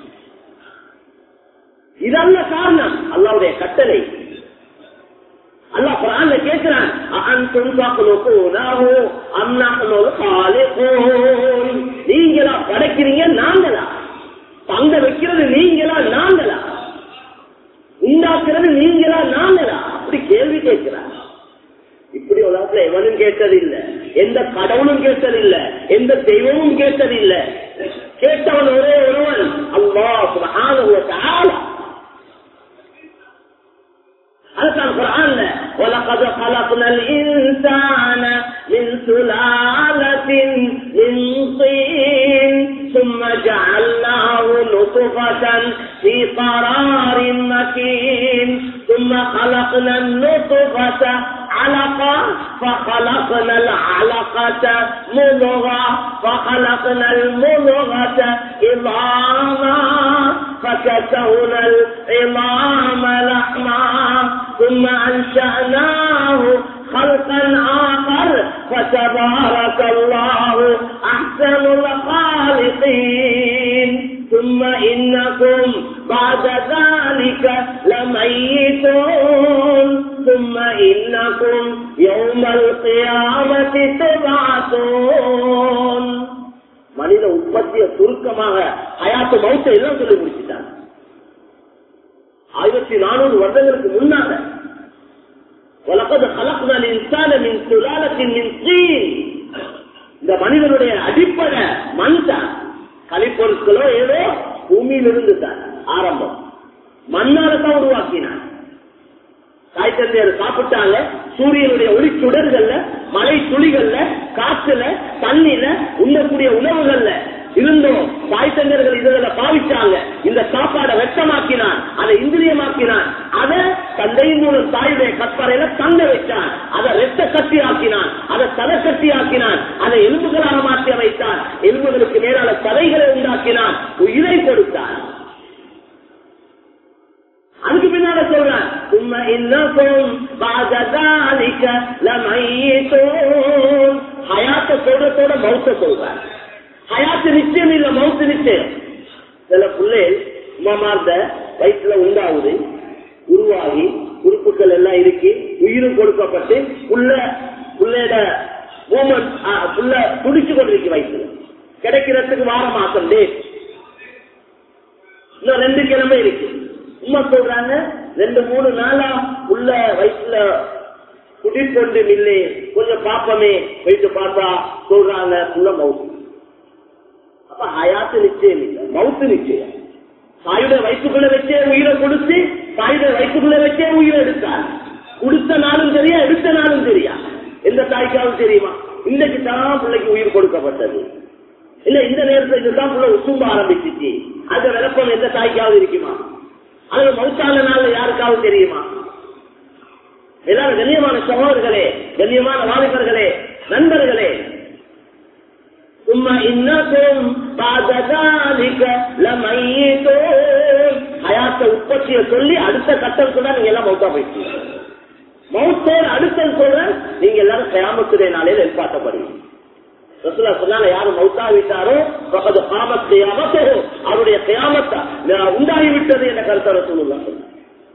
இதல்ல காரணம், அல்லாவுடைய கட்டளை. அல்லாஹ் குர்ஆன்ல கேக்குறான், அன்தும் தக்லுகூனஹு அம் நஹ்னுல் காலிகூன், நீங்களா படைக்கிறீங்க நாங்களா? தங்க வைக்கிறது நீங்களா நாங்களா? உண்டாக்குறது நீங்களா நாங்களா? அப்படி கேள்வி கேட்கிறான். இப்படி உலகத்துல எவனும் கேட்டதில்லை, எந்த கடவுளும் கேட்டதில்லை, எந்த தெய்வமும் கேட்டதில்லை. கேட்டவன் ஒரே ஒருவன், அல்லாஹ் சுப்ஹானஹு வ தஆலா. அதுதான் குர்ஆன்ல وَلَقَدْ خَلَقْنَا الْإِنسَانَ مِنْ سُلَالَةٍ مِنْ طِينٍ ثُمَّ جَعَلْنَاهُ نُطْفَةً فِي قَرَارٍ مَكِينٍ ثُمَّ خَلَقْنَا النُّطْفَةَ عَلَقَةً فَخَلَقْنَا الْعَلَقَةَ مُضْغَةً فَخَلَقْنَا الْمُضْغَةَ عِظَامًا فَكَسَوْنَا الْعِظَامَ لَحْمًا ثم أنشأناه خلقا آخر فتبارك الله أحسن الخالقين ثم إنكم بعد ذلك لميتون ثم إنكم يوم القيامة تبعثون. மனித உற்பத்திய சுருக்கமாக ஹயாத்து மௌத்தை எல்லாம் சொல்லி முடிச்சுட்டாங்க. ஆயிரத்தி நானூறு வருடங்களுக்கு முன்னால இந்த மனிதனுடைய அடிப்படை மண் தான். கலிப்பொருட்களோ ஏதோ பூமியிலிருந்து தான் ஆரம்பம், மண்ணால தான் உருவாக்கினான். தாய் தந்தையர் சாப்பிட்டாங்க, சூரியனுடைய ஒளி சுடர்கள்ல, மழை துளிகள்ல, காற்றுல, தண்ணில, உண்ணக்கூடிய உணவுகள்ல இருந்தோம். தாய் தந்தையர்கள் இதுல பாவிச்சாங்க. இந்த சாப்பாடை வெட்டமாக்கினான், அதை இந்திரியமாக்கினான், அதை தந்தையின் மூலம் தாயுடைய கற்பறையில தங்க வச்சான், அதை ரெட்ட கட்டி ஆக்கினான், அதை சதை கட்டி ஆக்கினான், அதை எலும்புகளாக மாற்றி வைத்தான், எலும்புகளுக்கு மேலான சதைகளை உண்டாக்கினான், உயிரை கொடுத்தான். அதுக்கு பின்னால சொல்றான், சும்மா இன்னக்கும் பாததாலிக லமையீதூன். ஹயாத்த சொல்றதோட மௌத்த சொல்றான். ஹயாத்து நிச்சயம் இல்ல, மௌத்து நிச்சயம். சில பிள்ளைகள் உமாமார்ந்த வயிற்றுல உண்டாகுது, உருவாகி உறுப்புகள் எல்லாம் இருக்கு, உயிரும் கொடுக்கப்பட்டு புள்ள புள்ளையோட மூமெண்ட் புள்ள துடிச்சு கொண்டிருக்கு. வயிற்றுல கிடைக்கிறதுக்கு வார மாசம் டே இன்னும் ரெண்டு கிழமை இருக்கு. உமா சொல்றாங்க, ரெண்டு மூணு நாளா உள்ள வயிற்றுல குடிக்கொண்டு நில்லே, கொஞ்சம் பாப்பமே வயிற்று பாப்பா சொல்றாங்க, புள்ள மவுத்து. அப்ப ஹயாத்து நிச்சயம் இல்லை, மவுத்து நிச்சயம். தாயுடைய வயிற்றுக்குள்ள வச்சே உயிரை கொடுத்து, தாயுடைய வயிற்றுக்குள்ள வச்சே உயிரை எடுத்தார். கொடுத்த நாளும் தெரியா, எடுத்த நாளும் தெரியா. எந்த தாய்க்காவது தெரியுமா? இன்னைக்கு தான் பிள்ளைக்கு உயிர் கொடுக்கப்பட்டது. இல்ல இந்த நேரத்துக்கு தான் பிள்ளை உசும்ப ஆரம்பிச்சிச்சு. அந்த விளப்பம் எந்த தாய்க்காவது இருக்குமா? அது மவுத்தான நாள் யாருக்காவது தெரியுமா? எல்லாரும் கண்ணியமான சகோதரர்களே, கண்ணியமான வாலிபர்களே, நண்பர்களே, ثم إنكم بعد ذلك لميتون. ஹயாத்த உற்பத்தியை சொல்லி அடுத்த கட்டம் சொன்னா நீங்க எல்லாம் மௌத்தா போயிட்டீங்க. மௌத்தோடு அடுத்தது சொல்ற நீங்க எல்லாரும் கயாமத்துடைய நாளையில் எதிர்பார்க்கப்படுவீங்க. ரசூலா சொன்னாங்க, யாரு மௌத்தாவிட்டாரோ அவருடைய கயாமத்தா உண்டாகிவிட்டது என்ற கருத்தை ரசூலுல்லாஹ் சொன்னாங்க.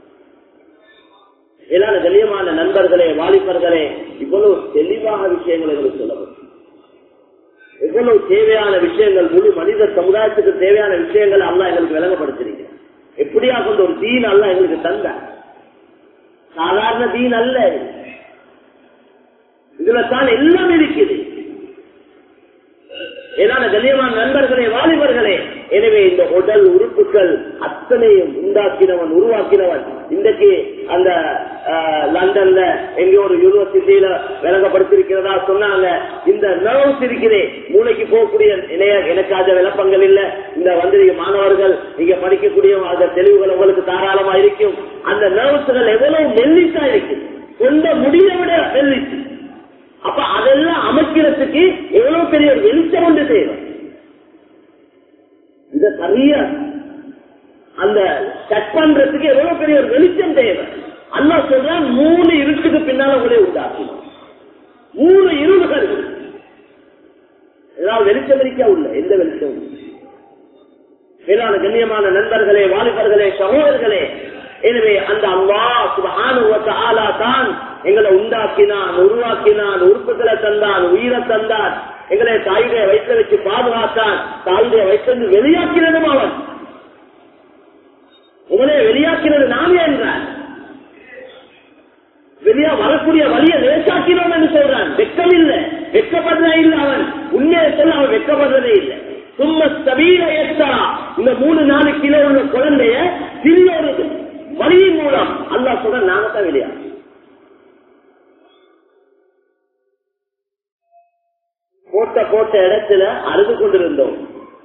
எல்லா கண்ணியமான நண்பர்களே, வாலிபர்களே, இவ்வளவு தெளிவாக விஷயங்கள் எங்களுக்கு சொல்லப்படும். எவ்வளவு தேவையான விஷயங்கள், முழு மனித சமுதாயத்துக்கு தேவையான விஷயங்கள் அல்லாஹ் எங்களுக்கு விளங்கப்படுத்திருக்கிறார். எப்படியா கொண்ட ஒரு தீன் அல்லாஹ் எங்களுக்கு தந்த சாதாரண தீன் அல்ல. இதுல தான் எல்லாம் இருக்குது. ஏதான கண்ணியமான நண்பர்களே, வாலிபர்களே, எனவே இந்த உடல் உறுப்புகள் அத்தனையும் உண்டாக்கினவன், உருவாக்கினவன். இன்றைக்கு அந்த லண்டன்ல எங்க ஒரு யூனிவர்சிட்டியில விளங்கப்படுத்திருக்கிறதா சொன்னாங்க, இந்த நர்வ்ஸ் இருக்கிறே மூளைக்கு போகக்கூடிய எனக்கு அந்த விளப்பங்கள் இல்ல. இந்த வந்து மாணவர்கள் நீங்க படிக்கக்கூடிய அந்த தெளிவுகள் உங்களுக்கு தாராளமா இருக்கும். அந்த நர்வ்ஸ்கள் எவ்வளவு மெல்லிசா இருக்கு, கொண்ட முடிவை விட மெல்லிச்சு. அப்ப அதெல்லாம் அமைக்கிறதுக்கு எவ்வளவு பெரிய ஒரு வெளிச்சம் ஒன்று தேவை. இத சரியா அந்த கட் பண்றதுக்கு எவ்வளவு பெரிய ஒரு வெளிச்சம் தேவை. அல்லாஹ் சொல்றான், மூணு இருட்டுக்கு பின்னால உங்களே உண்டாக்கணும். மூணு இருள்கள் ஏதாவது வெளிச்சம் இருக்கா? உள்ள எந்த வெளிச்சம்? மேலான கண்ணியமான நண்பர்களே, வாலிபர்களே, சகோதரர்களே, எனவே அந்த அல்லாஹ் சுப்ஹானஹு வ தஆலா தான் எங்களை உண்டாக்கினான், உருவாக்கினான், உறுப்புகளை தந்தான், உயிரை தந்தான், எங்களை தாயுடைய வயிற்றை வச்சு பாதுகாத்தான், தாயுடைய வயிற்று வெளியாக்கினதும் அவன். உங்களே வெளியாக்கினது நாமே என்றான். வெளியா வரக்கூடிய வழியை லேசாக்கினோம் என்று சொல்றான். வெக்கம் இல்லை, வெக்கப்படுறதே இல்லை. அவன் உண்மையை சொல்ல அவன் வெக்கப்படுறதே இல்லை. சும்மா சபீல ஏற்றா இந்த மூணு நாலு கிலோ உள்ள குழந்தைய சிறிய ஒரு வழியின் மூலம் அல்லாஹ் சொல்ற நாங்கத்தான் வெளியா போட்ட போட்ட இடத்துல அழுது கொண்டிருந்தோம்.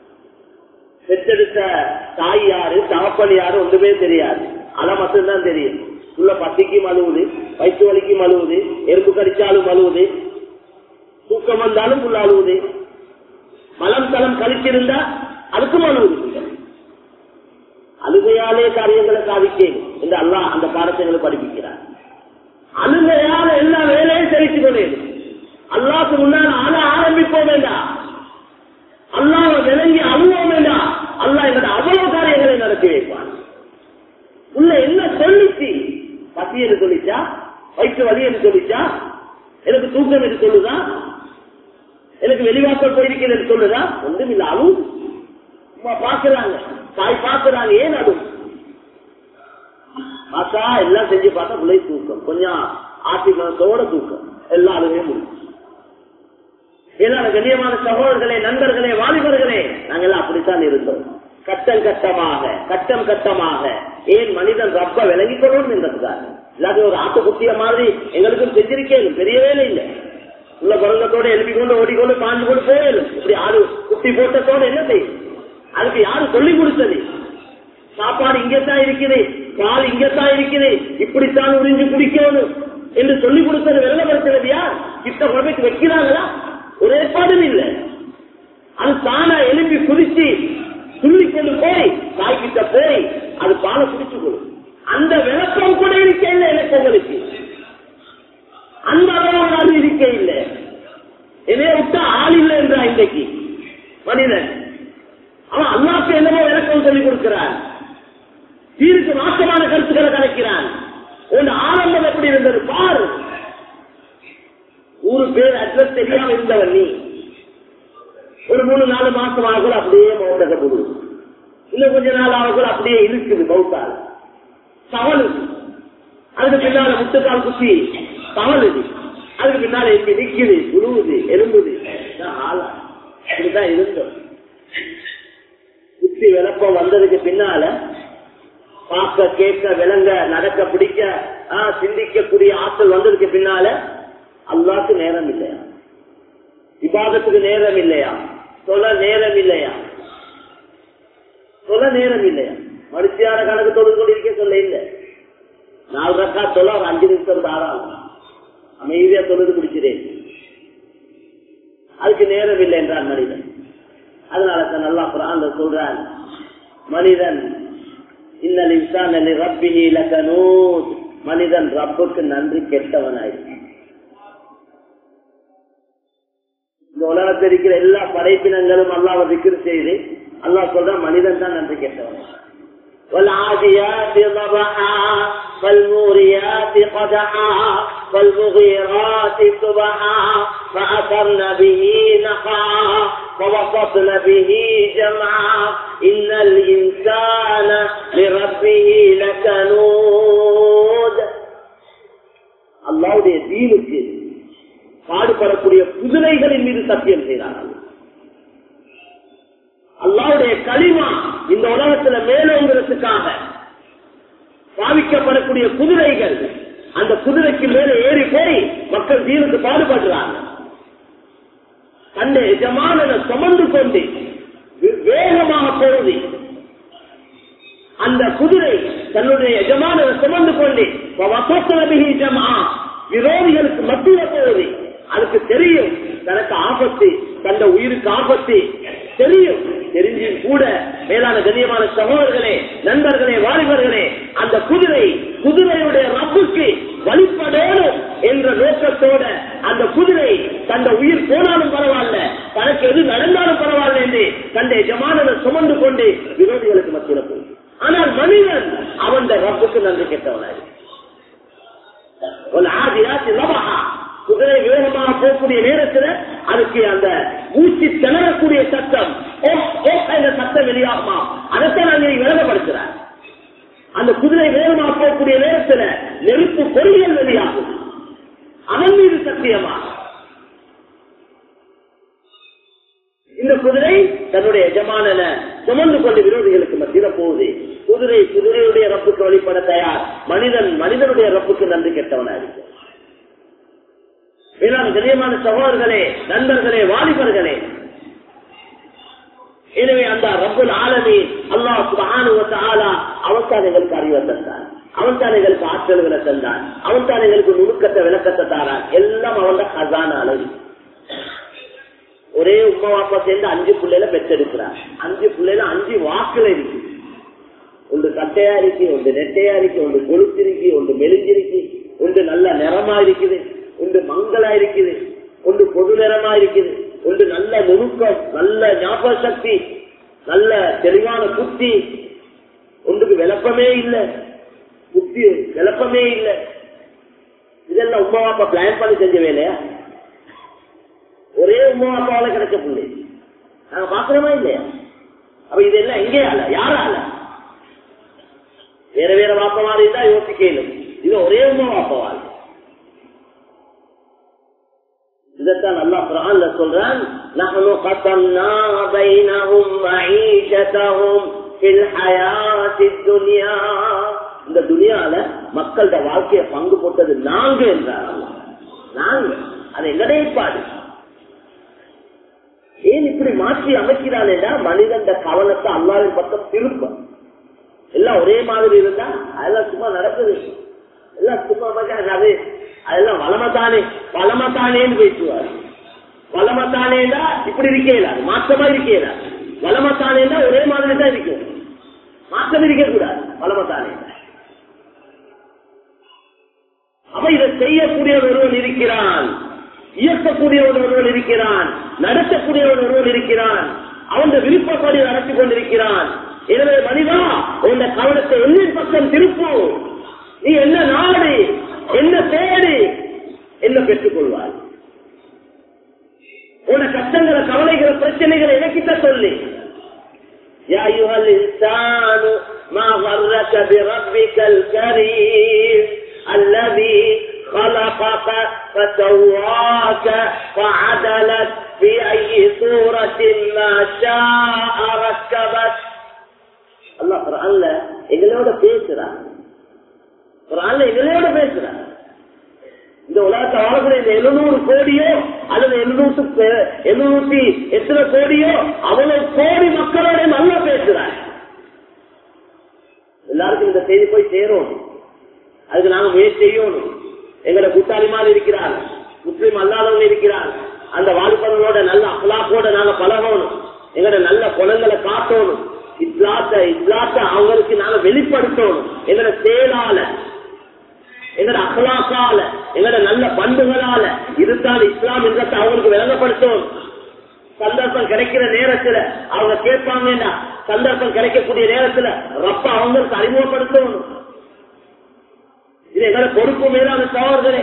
பெற்றெடுத்த தாய் யாரு, தகப்பன் யாரு ஒன்றுமே தெரியாது. அத மட்டும்தான் தெரியும். உள்ள பசிக்கும் அழுவுது, வயிற்று வலிக்கும் அழுவுது, எறும்பு கடிச்சாலும் அழுவுது, தூக்கம் வந்தாலும் உள்ள அழுவுது, மலம் தளம் கழிச்சிருந்தா அதுக்கும் அழுவுது. அழுகையாலே காரியங்களை சாதிக்கேன் என்று அல்லாஹ் அந்த பாடத்தை படிப்பிக்கிறார். அழுகையால எல்லா வேலையும் செலுத்திக் கொண்டேன். அல்லாஹ்க்கு முன்னால் அழ ஆரம்பிப்போம் வேண்டாம், அல்லாஹ் விளங்கி அழுவோம் வேண்டாம். அல்லாஹ் எங்களோட அவ்வளவு காரியங்களை நடத்தி வைப்பான். உள்ள என்ன சொல்லிச்சு? பசி என்று சொல்லிச்சா, வயிற்று வலி என்று சொல்லிச்சா, எனக்கு தூக்கம் என்று சொல்லுதா, எனக்கு வெளிவாசல் போயிருக்கிறது என்று சொல்லுதா? ஒன்றும் இல்ல. அழுவும் பாக்குறாங்க, தாய் பாக்குறாங்க. ஏன் அழுவும்? பார்த்தா எல்லாம் செஞ்சு பார்த்தா பிள்ளை தூக்கம், கொஞ்சம் ஆசிரியத்தோட தூக்கம், எல்லா அழுவே முடியும். ஏதாவது கண்ணியமான சகோதரர்களே, நண்பர்களே, வாலிபர்களே, நாங்கள் அப்படித்தான் இருந்தோம். கட்டம் கட்டமாக கட்டம் கட்டமாக ஏன் மனிதன் ரப்ப விளங்கிக் கொள்ளணும் என்றதுக்காக. இல்லாத ஒரு ஆட்டுக்குட்டிய மாதிரி எங்களுக்கும் செஞ்சிருக்கேன், பெரிய வேலை இல்லை. உள்ள குரங்கத்தோட எழுப்பி கொண்டு ஓடிக்கொண்டு பாஞ்சு கொண்டு போயிடும். இப்படி ஆடு குட்டி போட்டத்தோட என்ன செய்யும்? அதுக்கு யாரு சொல்லிக் கொடுத்தது? சாப்பாடு இங்கத்தான் இருக்குது, பால் இங்கத்தான் இருக்குது, இப்படித்தான் உறிஞ்சு குடிக்கணும் என்று சொல்லிக் கொடுத்தது விளங்கப்படுத்துறது யார்? கிட்ட குழந்தைக்கு வைக்கிறாங்களா? ஒரு ஏற்பாடும் இல்லை. அது தானா எழுப்பி குதிச்சு துள்ளிக்கொண்டு போய் தாய்கிட்ட போய் அது பாலை குடிச்சு கொடு. அந்த விளக்கம் கூட இருக்க இல்லை இலக்கங்களுக்கு, அந்த அளவு இருக்க இல்லை. என்னைய விட்டா ஆள் இல்லை என்றா இன்றைக்கு மனிதன். அவன் அல்லாஹ்க்கு என்னமோ விளக்கம் சொல்லிக் கொடுக்கிறான், தீர்க்கு மாற்றமான கருத்துக்களை கலைக்கிறான். உன் ஆரம்பம் எப்படி இருந்தது பாரு. ஊரு பேர் அட்ரஸ் தெரியாம இருந்தவன் நீ ஒரு மூணு நாலு மாசம் ஆகக்கூட அப்படியே மௌத்தக போடுது. இன்னும் கொஞ்ச நாள் ஆகக்கூட அப்படியே இருக்குது மௌத்தால் தவழுது. அதுக்கு பின்னால முட்டுக்கால் குத்தி தவழுது. அதுக்கு பின்னால எங்க நிக்குது, உழுவுது, எறும்புது. ஆளா இப்படிதான் இருந்தோம். குத்தி விளப்பம் வந்ததுக்கு பின்னால பார்க்க கேட்க விளங்க நடக்க பிடிக்க சிந்திக்கக்கூடிய ஆற்றல் வந்ததுக்கு பின்னால அல்லாஹ்க்கு நேரம் இல்லையா, இபாதத்துக்கு நேரம் இல்லையா, சொல்ல நேரம் இல்லையா, சொல்ல நேரம் இல்லையா, மனுஷியான கணக்கு தொழுது கொண்டிருக்க சொல்ல இல்லை. நாலு ரக்கா சொல்ல ஒரு அஞ்சு நிமிஷம் தாராளம் அமைதியா தொழுது குடிக்கிறேன். அதுக்கு நேரம் இல்லை என்றான் மனிதன். அதனால தான் நல்லா குர்ஆன்ல சொல்றான், மனிதன் இன்னல் இன்சான லிரப்பிஹி லகனூத், மனிதன் ரப்புக்கு நன்றி கெட்டவனாயிருக்கு. இந்த உலகத்தில் இருக்கிற எல்லா படைப்பினங்களும் அல்லாஹ்வை திக்ர் செய்து அல்லாஹ் சொல்ற மனிதன் தான் நன்றி கெட்டவன். والعاديات ضبحا فالموريات قدحا فالمغيرات صبحا فأثرن به نقعا فوسطن به جمعا إن الإنسان لربه لكنود. அல்லாஹ்வுடைய தீனுக்கு பாடுபடக்கூடிய குதிரைகளின் மீது சத்தியம் செய்தார்கள். அல்லாஹ்வுடைய கலிமா இந்த உலகத்துல மேலோங்கிறதுக்காக பாவிக்கப்படக்கூடிய குதிரைகள், அந்த குதிரைக்கு மேலே ஏறி போய் மக்கள் தீனுக்கு பாடுபடுறாங்க. தன்னை எஜமானனை சுமந்து கொண்டு வேகமாக போகுது. அந்த குதிரை தன்னுடைய எஜமானனை சுமந்து கொண்டு விரோதிகளுக்கு மத்தியில் போகுது. அதுக்கு தெரியும் தனக்கு ஆபத்து, தந்த உயிருக்கு ஆபத்து தெரியும். தெரிஞ்சும் கூட மேலான கண்ணியமான சகோதரர்களே, நண்பர்களே, வாலிபர்களே, அந்த குதிரை குதிரையுடைய ரப்புக்கு வழிபடணும் என்ற நோக்கத்தோட அந்த குதிரை தந்த உயிர் போனாலும் பரவாயில்ல, தனக்கு எது நடந்தாலும் பரவாயில்ல என்று தந்த எஜமானனை சுமந்து கொண்டு விரோதிகளுக்கு மத்தியில் போகுது. ஆனால் மனிதன் அவன் ரப்புக்கு நன்றி கெட்டவனாய். குதிரை வேகமாக போகக்கூடிய நேரத்தில் அதுக்கு அந்த மூச்சு திணறக்கூடிய சத்தம் சத்தம் வெளியாகுமா, அதைத்தான் அங்கே விளங்கப்படுத்துறார். அந்த குதிரை வேகமாக போகக்கூடிய நேரத்தில் நெருப்பு பொறியியல் வெளியாகும். அதன் மீது சத்தியமா இந்த குதிரை தன்னுடைய எஜமானன சுமந்து கொண்டு விரோதிகளுக்கு மத்தியில போகுது. குதிரை குதிரையுடைய ரப்புக்கு வழிபட தயார், மனிதன் மனிதனுடைய ரப்புக்கு நன்றி கெட்டவனா இருக்கு. வேளாண் கண்ணியமான சகோதரர்களே, நண்பர்களே, வாலிபர்களே, எனவே அந்த ரப்புல் ஆலமீன் அல்லாஹ் சுப்ஹானஹு வ தஆலா அவன் தான் எங்களுக்கு அறிவை தந்தான், அவன் தான் எங்களுக்கு ஆற்றல்களை தந்தான், அவன் தான் எங்களுக்கு நுணுக்கத்தை விளக்கத்தை தாரான். எல்லாம் அவன் தான் ஹஸானா அளவு. ஒரே உம்மா வாப்பா சேர்ந்து அஞ்சு பிள்ளைல பெற்றெடுக்கிறார். அஞ்சு பிள்ளைல அஞ்சு வாக்குல இருக்கு. ஒன்று கட்டையா இருக்கு, ஒன்று நெட்டையா இருக்கு, ஒன்று கொழுத்திருக்கு, ஒன்று மெலிஞ்சிருக்கு, ஒன்று நல்ல நிறமா இருக்குது, ஒன்று மங்களா இருக்குது, ஒன்று பொது நிறமா இருக்குது, ஒன்று நல்ல நுணுக்கம், நல்ல ஞாபக சக்தி, நல்ல தெளிவான புத்தி, ஒன்றுக்கு விளப்பமே இல்லை, புத்தி விளப்பமே இல்லை. இதெல்லாம் உம்மா வாப்பா பிளான் பண்ணி செஞ்ச வேலையா? ஒரே உம்மா அப்பாவால கிடைச்ச பிள்ளை நாங்க பாக்குறோமா இல்லையா? அப்ப இதெல்லாம் எங்கே ஆள, யாரால? வேற வேற வாப்பமா இருந்தா யோசிக்கலும், இது ஒரே உம்மா வாப்பவால். இதைத்தான் அல்லாஹ் குர்ஆன்ல சொல்றான், நஹ்னு கஸம்னா பைனஹும் மஈஷதஹும் ஃபில் ஹயாத்தித் துன்யா. இந்த துனியால மக்களோட வாழ்க்கைய பங்கு போட்டது நாங்க என்றார் அல்லாஹ். நாங்க அது எங்களுடைய ஏற்பாடு. ஏன் இப்படி மாற்றி அமைக்கிறான் என்றா மனிதன் கவனத்தை அல்லாஹ்வின் பக்கம் திருப்ப. எல்லாம் ஒரே மாதிரி இருந்தா அதெல்லாம் சும்மா நடக்குது, எல்லாம் சும்மா அது அதெல்லாம் வளமத்தானே வளமத்தானேன்னு பேசுவார். வளமத்தானேண்டா இப்படி இருக்கேல, மாற்றமா இருக்கேல. வளமத்தானேண்டா ஒரே மாதிரி தான் இருக்கும், மாற்றம் இருக்க கூடாது. வளமத்தானே அப்ப இதை செய்யக்கூடிய ஒருவன் இருக்கிறான், இயக்கக்கூடிய ஒருவன் இருக்கிறான், நடத்தக்கூடிய ஒருவன் இருக்கிறான், அவன் விருப்பப்படி நடத்தி கொண்டிருக்கிறான். எனவே மனிதா உன் கவனத்தை எண்ணின் பக்கம் திருப்பும். நீ என்ன நாடு, என்ன தேடி, என்ன பெற்றுக் கொள்வாய்? உன கஷ்டங்களை, கவலைகளை, பிரச்சனைகளை இலக்கிட்ட சொல்லி, யா அய்யுஹல் இன்சானு மா கர்ரக பிரப்பிக்கல் கரீம் அல்லதி خلقك فسواك فعدلك في أي صورة ما شاء ركبك. அல்லாஹ் குர்ஆன்ல எங்களோட பேசுறான், குர்ஆன்ல எங்களோட பேசுறான். இந்த உலகத்தை வாழக்கூடிய இந்த எழுநூறு கோடியோ அல்லது எழுநூற்று எழுநூத்தி எத்தனை கோடியோ அவ்வளவு கோடி மக்களோட நல்லா பேசுறான். எல்லாருக்கும் இந்த செய்தி போய் சேரும், அதுக்கு நாங்க முயற்சி செய்யணும். எங்களோட கூட்டாளிமார் இருக்கிறார், முஸ்லீம் அல்லாதவங்க இருக்கிறார், அந்த வாழ்க்கைகளோட நல்ல அகலாக்கோட நாங்க பழகணும், எங்களோட நல்ல குணங்களை காட்டணும். இஸ்லாத்தை இஸ்லாத்தை அவங்களுக்கு நாங்க வெளிப்படுத்தணும். எங்களோட செயலால, எங்களோட அகலாக்கால, எங்களோட நல்ல பண்புகளால இதுதான் இஸ்லாம் என்றதை அவங்களுக்கு விளங்கப்படுத்தணும். சந்தர்ப்பம் கிடைக்கிற நேரத்துல அவங்க கேட்பாங்கன்னா சந்தர்ப்பம் கிடைக்கக்கூடிய நேரத்துல ரப்ப அவங்களுக்கு அறிமுகப்படுத்தணும். இது எங்களோட பொறுப்பு மேலான சகோதரர்களே.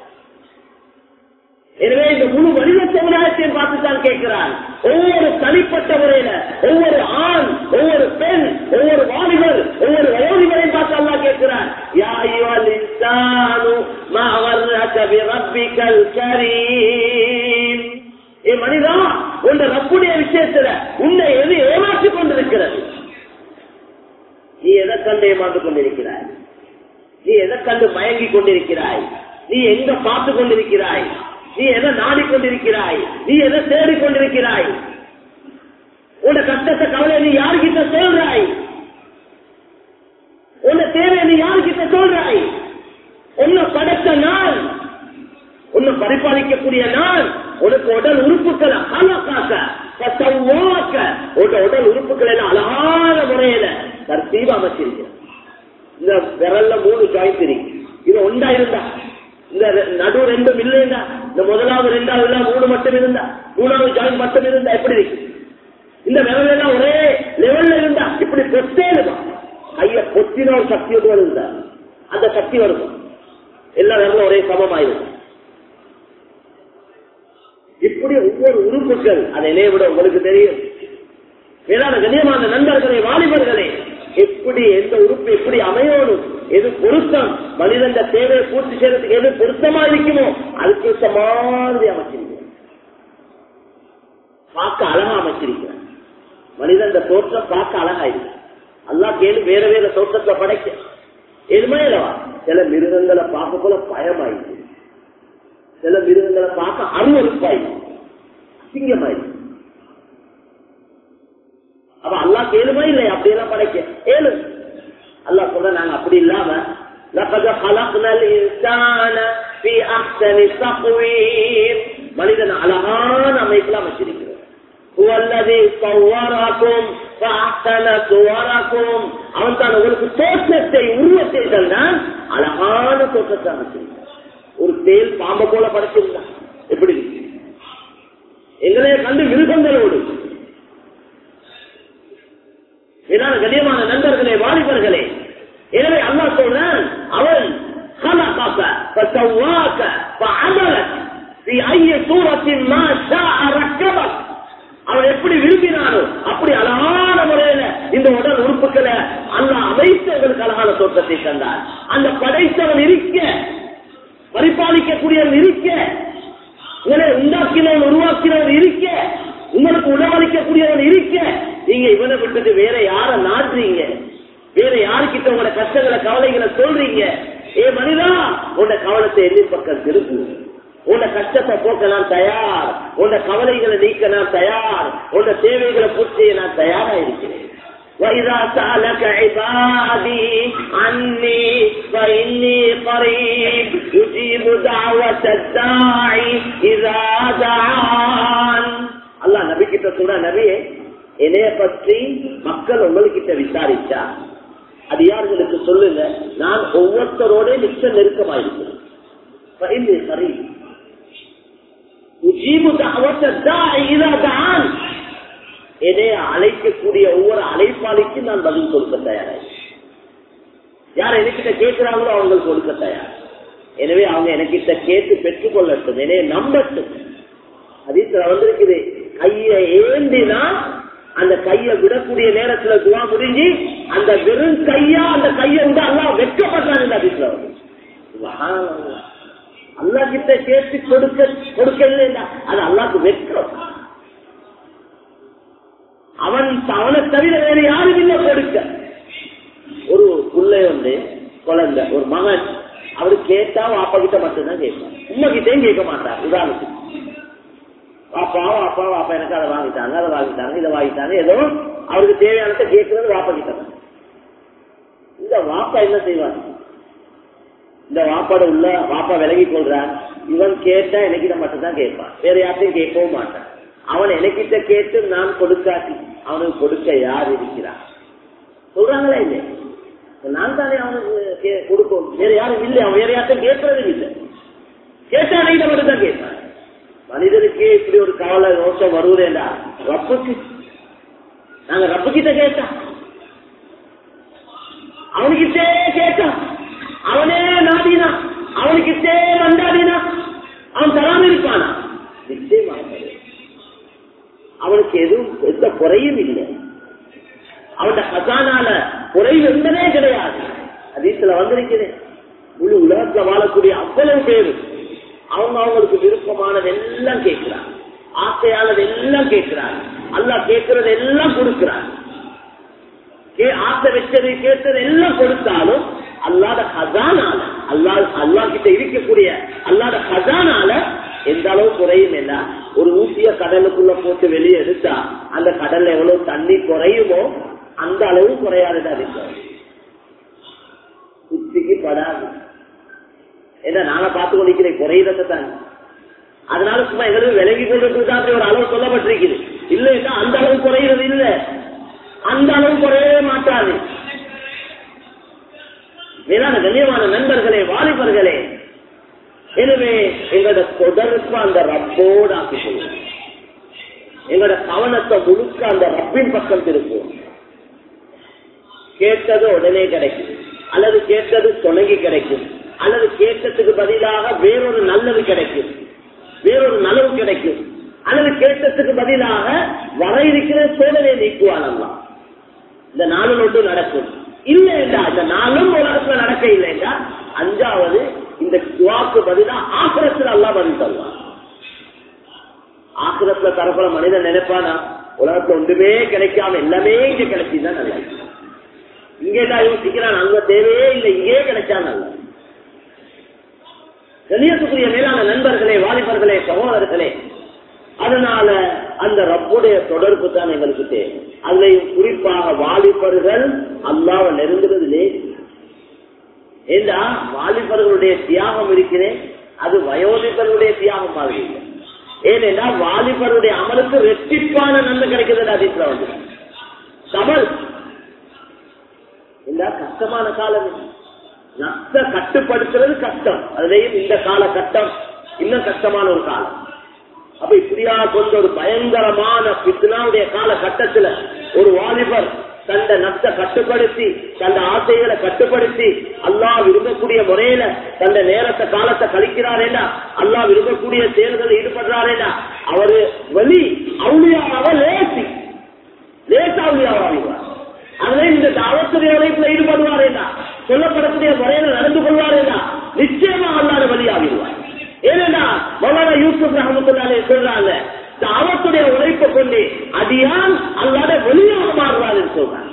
எனவே இந்த முழு மனித சமுதாயத்தையும் பார்த்துத்தான் கேட்கிறான். ஒவ்வொரு தனிப்பட்ட முறையில ஒவ்வொரு ஆண், ஒவ்வொரு பெண், ஒவ்வொரு வாலிபர், ஒவ்வொரு வயோதிபரையும் பார்த்து அல்லாஹ் கேட்கிறான். யா அய்யுஹல் இன்சானு மா கர்ரக பிரப்பிக்கல் கரீம். ஏ மனிதா, உன் ரப்புடைய விஷயத்துல உன்னை எது ஏமாற்றிக் கொண்டிருக்கிறது? நீ எதை கண்டு ஏமாற்றிக் கொண்டிருக்கிறாய்? நீ எதை கண்டு மயங்கி கொண்டிருக்கிறாய்? நீ எங்க பார்த்து கொண்டிருக்கிறாய்? நீ எதை நாடிக்கொண்டிருக்கிறாய்? நீ எதை தேடிக்கொண்டிருக்கிறாய்? உன்னை கஷ்டத்தை கவலை நீ யாருக்கிட்ட சொல்றாய்? உன்னை தேவை நீ யாருக்கிட்ட சொல்றாய்? உன்னை படைத்த நான், உன்னை பரிபாலிக்கக்கூடிய நான் உனக்கு உடல் உறுப்புகளை அழகாக்க உடல் உறுப்புகளை அழகான முறையில தர்த்தீவா அமைச்சிருக்க. இந்த விரல்ல மூணு ஜாயிண்ட் இருக்கு. இது ஒன்றா இருந்தா, இந்த நடு ரெண்டும் இல்லையா, இந்த முதலாவது ரெண்டாவது எல்லாம் மூணு மட்டும் இருந்தா, மூணாவது ஜாயிண்ட் மட்டும் இருந்தா எப்படி இருக்கு? இந்த விரல் எல்லாம் ஒரே லெவல்ல இருந்தா இப்படி பொத்தேதான் ஐயா பொத்தின ஒரு சக்தியோடு இருந்தா அந்த சக்தி வருமா? எல்லா விரலும் ஒரே சமமாயிருக்கும். இப்படி ஒவ்வொரு உறுப்புகள் அதை இணைய விட உங்களுக்கு தெரியும். வேளாண் கண்ணியமான நண்பர்களே, வாலிபர்களே, எப்படி எந்த உறுப்பு எப்படி அமையணும், எது பொருத்தம், மனிதன் தேவையை பூர்த்தி செய்யறதுக்கு எது பொருத்தமா இருக்குமோ அதுக்கு மாதிரி அமைச்சிருக்க. பார்க்க அழகா அமைச்சிருக்க. மனிதன் தோற்றம் பார்க்க அழகா இருக்கு. அல்லாஹ் கேளு வேற வேற தோற்றத்தை படைக்க எதுமையிலவா. சில மிருகங்களை பார்க்க போல பயமாயிருக்கு, சில மிருகங்களை பார்க்க அருவருப்பாயிருக்கு, அசிங்கமாயிருக்கு. அப்ப அல்லாஹ் கேளுமா இல்லையா? அப்படியெல்லாம் படைக்க ஏழு. அல்லாஹ் சொல்ற நாங்க அப்படி இல்லாம மனிதன் அழகான அமைப்புல அமைச்சிருக்கிறோம். அவன் தான் உங்களுக்கு தோற்றத்தை உருவத்தை தந்தான், அழகான தோற்றத்தை அமைச்சிருக்கிறான். ஒரு தேல் பாம்பை போல படைச்சிருந்தான். எப்படி எங்களைய கண்டு மிருகங்களோடு. கண்ணியமான நண்பர்களே, வாலிபர்களே, எனவே அல்லாஹ் சொல்றான் அவன் அவன் எப்படி விரும்பினானோ அப்படி அழகான முறையில இந்த உடல் உறுப்புகளை அல்லாஹ் அமைத்தவர்களுக்கு அழகான தோற்றத்தை தந்தார். அந்த படைத்தவன் இருக்க, பரிபாலிக்கக்கூடியவன் இருக்க, உங்களை உண்டாக்கினவன் உருவாக்கினவன் இருக்க, உங்களுக்கு உணவளிக்கக்கூடியவன் இருக்க, நீங்க இவனை விட்டுட்டு வேற யார நாடுறீங்க? வேற யாருக்கிட்ட உங்களோட கஷ்டங்களை கவலைகளை சொல்றீங்க? ஏ மனிதா, உன்னோட கவனத்தை எண்ணி பக்கம் திருப்பு. உன்னோட கஷ்டத்தை போக்க நான் தயார், உன்னோட கவலைகளை நீக்க நான் தயார், உன்னோட தேவைகளை பூர்த்தி செய்ய நான் தயாரா இருக்கிறேன். وَإِذَا سَأَلَكَ عِبَادِي عَنِّي فَإِنِّي قَرِيبٌ يُجِيبُ دَعْوَةَ الدَّاعِ إِذَا دَعَانِ. அல்லாஹ் நபி கிட்ட சொல்ற, நபியே என்னைய பற்றி மக்கள் உங்ககிட்ட விசாரிச்சா அது யார்களுக்கு சொல்லுங்க, நான் ஒவ்வொருத்தரோட நிச்சயம் நெருக்கமாயிருக்கிறேன். என்னைய அழைக்கக்கூடிய ஒவ்வொரு அழைப்பாளிக்கு நான் பதில் கொடுக்க தயாராக. யார் எனக்கிட்ட கேட்கிறாங்களோ அவங்களுக்கு கொடுக்க தயார். எனவே அவங்க எனக்கிட்ட கேட்டு பெற்றுக் கொள்ளட்டும், என்னைய நம்பட்டும். ஹதீஸ்ல வந்திருக்குது, கையை ஏந்தினா அந்த கையை விடக்கூடிய நேரத்துல துவா முடிஞ்சு அந்த வெறும் கையா அந்த கையை விட அல்லாஹ் வெட்கப்படுறான். இந்த ஹதீஸ்ல வந்து அல்லாஹ் கிட்ட கேட்டு கொடுக்க கொடுக்கல, அது அல்லாஹ்க்கு வெட்கம். அவன் அவனை தவிர வேற யாரும் இல்லை கொடுக்க. ஒரு பிள்ளை வந்து குழந்தை, ஒரு மகன், அவரு கேட்டா வாப்பா கிட்ட மட்டும்தான் கேட்பான், உண்மை கிட்டையும் கேட்க மாட்டார். உதாரணத்துக்கு வாப்பா வாப்பா வாப்பா எனக்கு அதை வாங்கிட்டாங்க, அதை வாங்கிட்டாங்க, இதை வாங்கிட்டாங்க, ஏதோ அவருக்கு தேவையானதை கேட்கறது வாப்பா கிட்ட. இந்த வாப்பா என்ன செய்வாங்க? இந்த வாப்பாட உள்ள வாப்பா விலகி கொள்றான். இவன் கேட்டா எனக்கு இதை மட்டும் தான் கேட்பான், வேற யார்ட்டையும் கேட்கவும் மாட்டான். அவன் எனக்கிட்ட கேட்டு நான் கொடுக்காட்டி அவனுக்கு கொடுக்க யார் இருக்கிறார் சொல்றாங்களா இல்லை? நான் தானே அவனுக்கு கொடுக்கும், வேற யாரும் இல்லை. அவன் வேற யார்ட்டும் கேட்கறதும் இல்லை. கேட்டா நீங்க மட்டும் தான் கேட்பான். மனிதனுக்கே இப்படி ஒரு கவலை யோசம் வருவதேண்டா ரப்புக்கு நாங்க ரப்பு கிட்ட கேட்டா அவனுக்கிட்டே கேட்டான், அவனே நாடினா அவனுக்கிட்டே வந்தாடினா அவன் தராம இருப்பானா? நிச்சயமாக அவனுக்கு எதுவும் எந்த குறையும் இல்லை. அவனோட கசானால குறைவு என்பதே கிடையாது. ஹதீஸ்ல வந்திருக்கிறேன், முழு உலகத்துல வாழக்கூடிய அவ்வளவு பேரு அவங்க அவங்களுக்கு விருப்பமானது எல்லாம் கேட்கிறாங்க, ஆசையானது எல்லாம் கேட்கிறாங்க, அல்லாஹ் கேட்கறது எல்லாம் கொடுக்கிறாங்க. ஆசை வச்சது கேட்டது எல்லாம் கொடுத்தாலும் அல்லாத கசானால அல்லாஹ் அல்லாஹ் கிட்ட இருக்கக்கூடிய அல்லாத கசானால எந்த அளவு குறையும் என்ன? ஒரு ஊசிய கடலுக்குள்ள போட்டு வெளியே எடுத்தா அந்த கடல்ல எவ்வளவு தண்ணி குறையுமோ அந்த அளவு குறையாதுதான் இருக்கு. குச்சிக்கு படாது. ஏன்னா நாங்க பார்த்து கொண்டிருக்கிறேன் குறையிறத தான். அதனால சும்மா எங்களுக்கு விலகி கொண்டு தான் ஒரு அளவு சொல்லப்பட்டிருக்குது. இல்லைன்னா அந்த அளவு குறைகிறது இல்லை, அந்த அளவு குறையவே மாட்டாது. மேலான கண்ணியமான நண்பர்களே, வாலிபர்களே, எனவே எங்களோட தொடர்பு அந்த ரப்போடு ஆக்கி கொள்ளும். எங்களோட கவனத்தை முழுக்க அந்த ரப்பின் பக்கம் திருப்போம். கேட்டது உடனே கிடைக்கும், அல்லது கேட்டது தொடங்கி கிடைக்கும், அல்லது கேட்டதுக்கு பதிலாக வேறொரு நல்லது கிடைக்கும், வேறொரு நலவு கிடைக்கும், அல்லது கேட்டதுக்கு பதிலாக வர இருக்கிற சோதனை நீக்குவான் அல்லா. இந்த நாளும் ஒன்று நடக்கும். இல்லை என்றா இந்த நாளும் உலகத்துல நடக்க இல்லை என்றா அஞ்சாவது இந்த துவாக்கு பதிலா ஆக்கிரத்துல அல்லா பதில் தருவான். ஆக்கிரத்துல தரப்புல மனிதன் நினைப்பானா உலகத்துல ஒன்றுமே கிடைக்காம எல்லாமே இங்க கிடைச்சிதான் நல்லா, இங்கேதான் யோசிக்கிறான் அங்க தேவையே இல்லை இங்கே கிடைச்சா நல்லா. கண்ணியத்துக்குரிய மேலான நண்பர்களே, வாலிபர்களே, சகோதரர்களே, அதனால அந்த ரப்புடைய தொடர்பு தான் எங்களுக்கு தேவை. அதுலயும் குறிப்பாக வாலிபர்கள் அல்லாஹ்வை நெருங்குறதிலே ஏண்டா வாலிபர்களுடைய தியாகம் இருக்கிறேன் அது வயோதிபர்களுடைய தியாகம் மாதிரி இல்லை. ஏனென்றா வாலிபருடைய அமலுக்கு ரெட்டிப்பான நன்மை கிடைக்கிறது. அதிகத்துல வந்து சபல் இல்ல கஷ்டமான காலம், நஷ்ட கட்டுப்படுத்துறது கஷ்டம். அதுலயும் இந்த காலகட்டம் இன்னும் கஷ்டமான ஒரு காலம். அப்ப இப்படியா கொண்ட ஒரு பயங்கரமான பித்னாவுடைய காலகட்டத்துல ஒரு வாலிபர் தந்த நஷ்ட கட்டுப்படுத்தி தந்த ஆசைகளை கட்டுப்படுத்தி அல்லாஹ் விரும்பக்கூடிய முறையில தந்த நேரத்தை காலத்தை கழிக்கிறாரேனா, அல்லாஹ் விரும்பக்கூடிய செயல்களில் ஈடுபடுறாரேனா அவரு வலி அவுளியாவாக லேசி லேசா அவுளியாவாகிறார். அதுல இந்த தாவத்துடைய உழைப்புல ஈடுபடுவாரேனா, சொல்லப்படக்கூடிய முறையில நடந்து கொள்வாரேனா நிச்சயமா அல்லாத வழியாகிடுவார். ஏன்னா மௌலானா யூசுப் ரஹ்மத்துல்லாஹி சொல்றாங்க, தாவத்துடைய உழைப்பை கொண்டு அடியான் அல்லாத வெளியாக மாறுவார் சொல்றாங்க.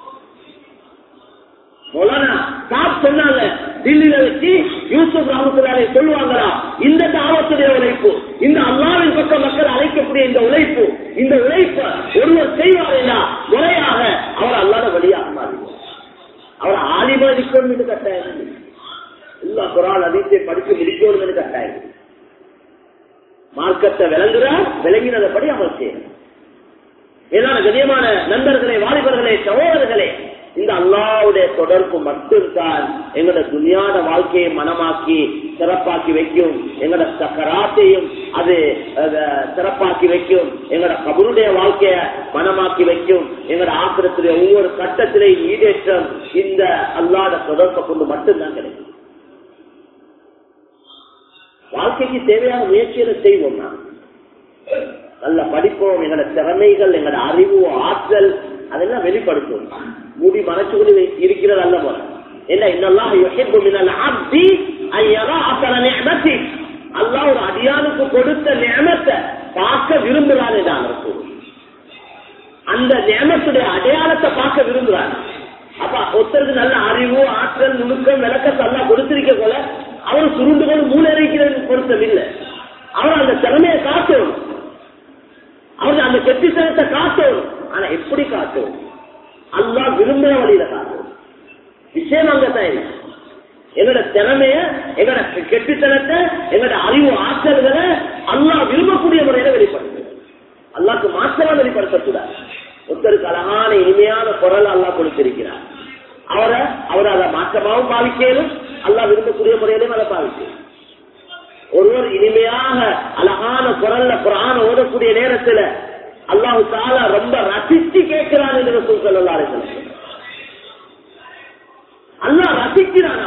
மௌலானா சாப் சொன்னாங்க, தில்லியில வச்சு யூசுப் ரஹ்மத்துல்லாஹி சொல்லுவாங்களா, இந்த தாவத்துடைய உழைப்பு, இந்த அல்லாஹ்வின் பக்கம் மக்கள் அழைக்கக்கூடிய இந்த உழைப்பு, இந்த உழைப்பை ஒருவர் செய்வாரேனா முறையாக அவர் அல்லாத வெளியாக மாறுவார். அவர் ஆலிமா இருக்கணும் என்று கட்டாயம், எல்லா குரான் ஹதீஸை படித்து முடிக்கணும் என்று கட்டாயம். மார்க்கத்தை விளங்குறார், விளங்கினதபடி அமல் செய்யணும். ஏதான கண்ணியமான நண்பர்களே, வாலிபர்களே, சகோதரர்களே, இந்த அல்லாஹ்வுடைய தொடர்பு மட்டும்தான் எங்களோட துனியாத வாழ்க்கையை மனமாக்கி சிறப்பாக்கி வைக்கும், எங்களோட சக்கராத்தையும் அது சிறப்பாக்கி வைக்கும், எங்களோட கபருடைய வாழ்க்கைய மனமாக்கி வைக்கும், எங்களோட ஆக்கிரத்துடைய ஒவ்வொரு கட்டத்திலேயும் ஈடேற்றம் இந்த அல்லாஹ்வுடைய தொடர்பை கொண்டு மட்டும்தான் கிடைக்கும். வாழ்க்கைக்கு தேவையான முயற்சிகளை செய்வோம். நான் நல்ல படிப்போம், எங்களோட திறமைகள், எங்களோட அறிவு, ஆற்றல் அதெல்லாம் வெளிப்படுத்தும். மூடி மனசுக்குள் இருக்கிறது அல்ல போல என்ன, இன்னல்லாஹ் யுஹிப்பு மினல் அப்தி அன் யரா அஸர நிஅமதி, அல்லாஹ் ஒரு அடியானுக்கு கொடுத்த நிஅமத்தை பார்க்க விரும்புறானே தான் ரசூல். அந்த நிஅமத்துடைய அடையாளத்தை பார்க்க விரும்புறாங்க. அப்ப ஒருத்தருக்கு நல்ல அறிவு, ஆற்றல், நுணுக்கம், விளக்கத்தை எல்லாம் கொடுத்திருக்க போல அவரு சுருண்டு கொண்டு மூளை இருக்கிறது பொருத்தமில்லை. அவர் அந்த திறமையை காட்டணும், அவர் அந்த கெட்டித்தனத்தை காட்டணும். ஆனா எப்படி காட்டணும்? அல்லாஹ் விரும்புற வழியில காட்டணும். விஷயம் அங்கத்தான் எங்களோட திறமைய, எங்களோட கெட்டித்தனத்தை, எங்களோட அறிவு, ஆற்றல்களை அல்லாஹ் விரும்பக்கூடிய முறையில வெளிப்படுத்து. அல்லாஹ்க்கு மாத்திரம் வெளிப்படுத்தக்கூடாது. ஒருத்தருக்கு அழகான இனிமையான குரல் அல்லாஹ் கொடுத்திருக்கிறார். அவரை அவரை அதை மாற்றமாகவும் பாவிக்கலும், அல்லாஹ் விரும்பக்கூடிய முறையிலும் அதை பாவிக்கணும். ஒருவர் இனிமையாக அழகான குரல்ல குர்ஆன் ஓதக்கூடிய நேரத்தில் அல்லாஹ் தஆலா ரொம்ப ரசித்து கேட்கிறான் என்று ரசூல் ஸல்லல்லாஹு அலைஹி வஸல்லம். அல்லாஹ் ரசிக்கிறான்.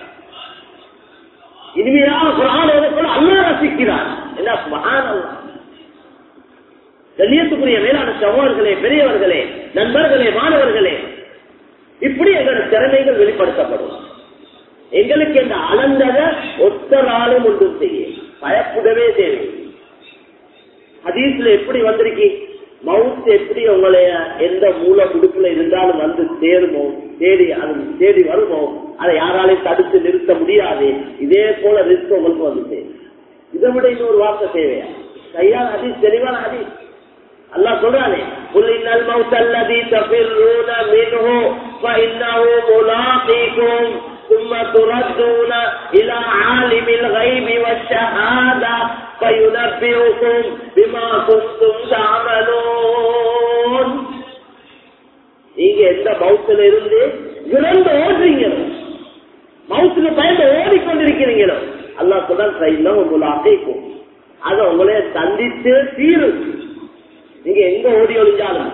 இனிமையாக குர்ஆன் ஓதக்குள்ள அல்லாஹ் ரசிக்கிறான். என்ன சுப்ஹானல்லாஹ். கண்ணியத்துக்குரிய மேலான சகோதரர்களே, பெரியவர்களே, நண்பர்களே, மாணவர்களே, இப்படி எங்களுடைய திறமைகள் வெளிப்படுத்தப்படும். எங்களுக்கு இந்த அளந்ததை ஒத்தராலும் ஒன்றும் செய்ய பயப்படவே தேவை. ஹதீஸ்ல எப்படி வந்திருக்கு, மவுத் எப்படி உங்களைய எந்த மூல முடுப்புல இருந்தாலும் வந்து சேருமோ, தேடி அது தேடி வருமோ, அதை யாராலையும் தடுத்து நிறுத்த முடியாது. இதே போல ரிஸ்க் உங்களுக்கு வந்து சேரும். இதை விட இன்னொரு வார்த்தை தேவையா? கையால் ஹதீஸ், தெளிவான ஹதீஸ். அல்லாஹ் சொல்றானே, குல் இன்னல் மௌத அல்லதி தஃபிரூன மின்ஹு ஃபஇன்னஹு முலாகீகும் ثم تردون إلى عالم الغيب والشهادة فينبئكم بما كنتم تعملون. நீங்க எந்த மவுத்துல இருந்து விரண்டு ஓடுறீங்களோ, மவுத்துல பயந்து ஓடிக்கொண்டிருக்கிறீங்களோ, அல்லாஹ் சொல்றான் ஃபஇன்னஹு அதை உங்களே சந்தித்து தீரும். நீங்க எங்க ஓடி ஒளிஞ்சாலும்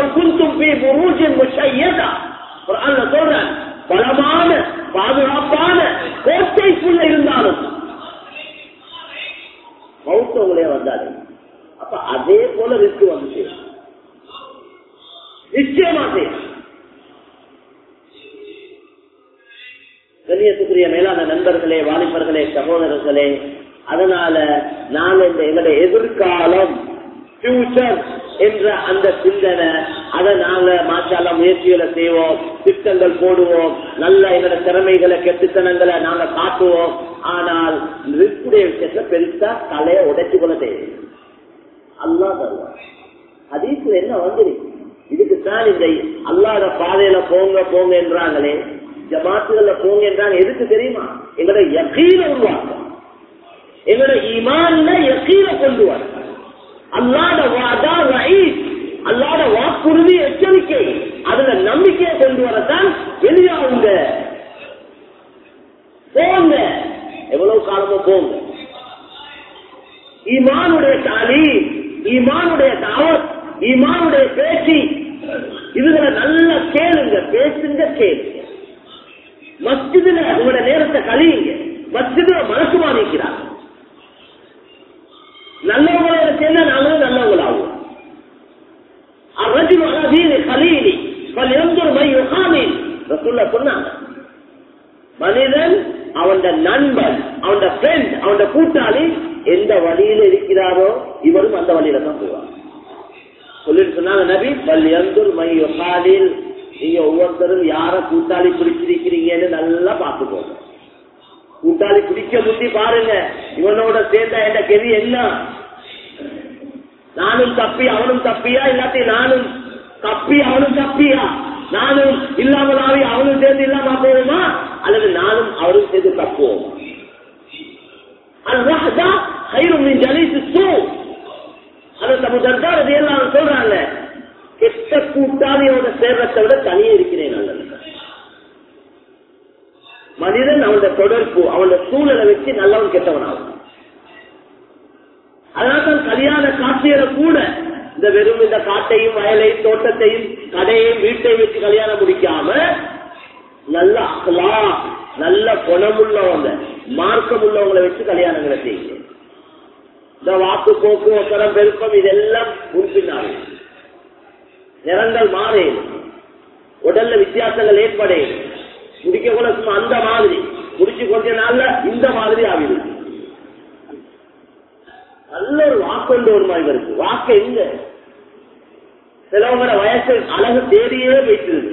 சொல்றேன், பலமான பாதுகாப்பான கோட்டைக்குள்ள இருந்தாலும் மவுத்த உங்களே வந்தாரு. அப்ப அதே போல ரிஸ்க் வந்து நிச்சயமாக. கண்ணியத்துக்குரிய மேலான நண்பர்களே, வாலிபர்களே, சகோதரர்களே, அதனால நாங்க இந்த எங்களுடைய எதிர்காலம் ஃபியூச்சர் என்ற அந்த சிந்தனை, அதை நாங்க மாஷால முயற்சிகளை செய்வோம், திட்டங்கள் போடுவோம், நல்ல எங்களோட திறமைகளை கெட்டுத்தனங்களை நாங்க காட்டுவோம். ஆனால் ரிஸ்குடைய விஷயத்துல பெருசா தலையை உடைச்சு கொள்ள தேவை. அல்லாஹ் தருவார். ஹதீஸ்ல என்ன வந்துருக்கு, இதுக்குத்தான் இந்த அல்லாஹ்வுடைய பாதையில போங்க போங்க என்றாங்களே, ஜமாத்துகள்ல போங்க என்றாங்க. எதுக்கு தெரியுமா? எங்களோட யகீன உருவாக்க, எங்களோட ஈமான்ல யகீன கொண்டு வர, அல்லாஹ்வுடைய வாதா வஈத், அல்லாஹ்வுடைய வாக்குறுதி எச்சரிக்கை, அதுல நம்பிக்கையை கொண்டு வரத்தான் வெளியாகுங்க. போங்க, எவ்வளவு காலமோ போங்க. ஈமானுடைய தாலீம், ஈமானுடைய தாவத், ஈமானுடைய பேச்சு, இதுகளை நல்லா கேளுங்க, பேசுங்க, கேளுங்க. மஸ்ஜிதுல உங்களோட நேரத்தை கழியுங்க, மஸ்ஜிதுல மனசுமா நிற்கிறாங்க. நல்லவங்களோட சேர்ந்தா நாங்களும் நல்லவங்களாகும். மனிதன் அவன் நண்பன், அவன் ஃப்ரெண்ட், அவன் கூட்டாளி எந்த வழியில இருக்கிறாரோ இவரும் அந்த வழியில தான் போவார். சொல்லிட்டு சொன்னாங்க நபி, பல் எந்தூர் மையில், நீங்க ஒவ்வொருத்தரும் யார கூட்டாளி பிடிச்சிருக்கிறீங்கன்னு நல்லா பார்த்துக்கோங்க. கூட்டாளி பிடிக்க முந்தி பாருங்க, இவனோட சேர்ந்தா என்ற கெதி என்ன, நானும் தப்பி அவனும் தப்பியா, இல்லாட்டி நானும் தப்பி அவனும் தப்பியா, நானும் இல்லாமலாவி அவனும் சேர்ந்து இல்லாம போவோமா, அல்லது நானும் அவரும் சேர்ந்து தப்புவோம். சொல்றாங்க, கெட்ட கூட்டாளியோட சேர்றதை விட தனியே இருக்கிறேன் நல்லது. மனிதன் அவனுடைய தொடர்பு, அவனுடைய சூழலை வச்சு நல்லவன் கெட்டவன் ஆகும். அதனால்தான் கல்யாண காட்சியில கூட இந்த வெறும் இந்த காட்டையும் வயலையும் தோட்டத்தையும் கடையையும் வீட்டையும் வச்சு கல்யாணம் முடிக்காம நல்ல அகலா, நல்ல குணமுள்ளவங்க, மார்க்கம் உள்ளவங்களை வச்சு கல்யாணங்களை செய்யுங்க. இந்த வாக்கு போக்கு ஒத்தரம் பெருக்கம் இதெல்லாம் முன்பின்னாங்க. நிறங்கள் மாறேன், உடல்ல வித்தியாசங்கள் ஏற்படேன், முடிக்க கூட சும்மா அந்த மாதிரி முடிச்சு கொஞ்ச நாள்ல இந்த மாதிரி ஆகுது. நல்ல ஒரு வாக்கு ஒரு மாதிரி இருக்கு. வாக்கு எங்க சிலவங்களோட வயசு அழகு தேடியே வைத்திருக்கு,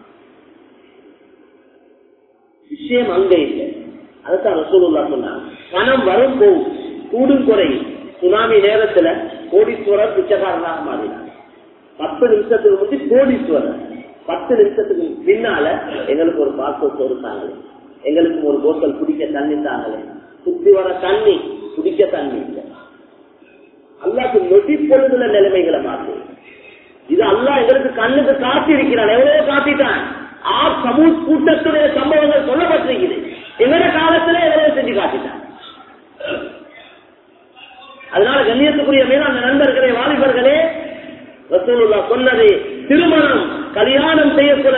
விஷயம் அங்க இல்லை. அதுதான் ரசூலுல்லாஹ் சொன்னாங்க, பணம் வரும் போகும், கூடும் குறையும். சுனாமி நேரத்துல கோடீஸ்வரர் பிச்சைக்காரனாக மாறினார். பத்து நிமிஷத்துக்கு முந்தி கோடீஸ்வரர், பத்து நிமிஷத்துக்கு பின்னால எங்களுக்கு ஒரு பாஸ்போர்ட் கொடுத்தாங்களே, எங்களுக்கு ஒரு போத்தல் குடிக்க தண்ணி தாங்களே, சுத்தி வர தண்ணி குடிக்க தண்ணி இல்லை. அல்லாஹ்க்கு நொடி பொழுதுல நிலைமைகளை மாற்று. இது அல்லாஹ் எங்களுக்கு கண்ணுக்கு காட்டி இருக்கிறான். எவ்வளவு காட்டிட்டான். ஆ சமூக கூட்டத்துடைய சம்பவங்கள் சொல்லப்பட்டிருக்கிறது. எங்களுடைய காலத்துல எவ்வளவு செஞ்சு காட்டிட்டான். அதனால கண்ணியத்துக்குரிய மேலான நண்பர்களே, வாலிபர்களே, ரசூலுல்லாஹ் சொன்னது திருமணம் கல்யாணம் செய்யக்கூட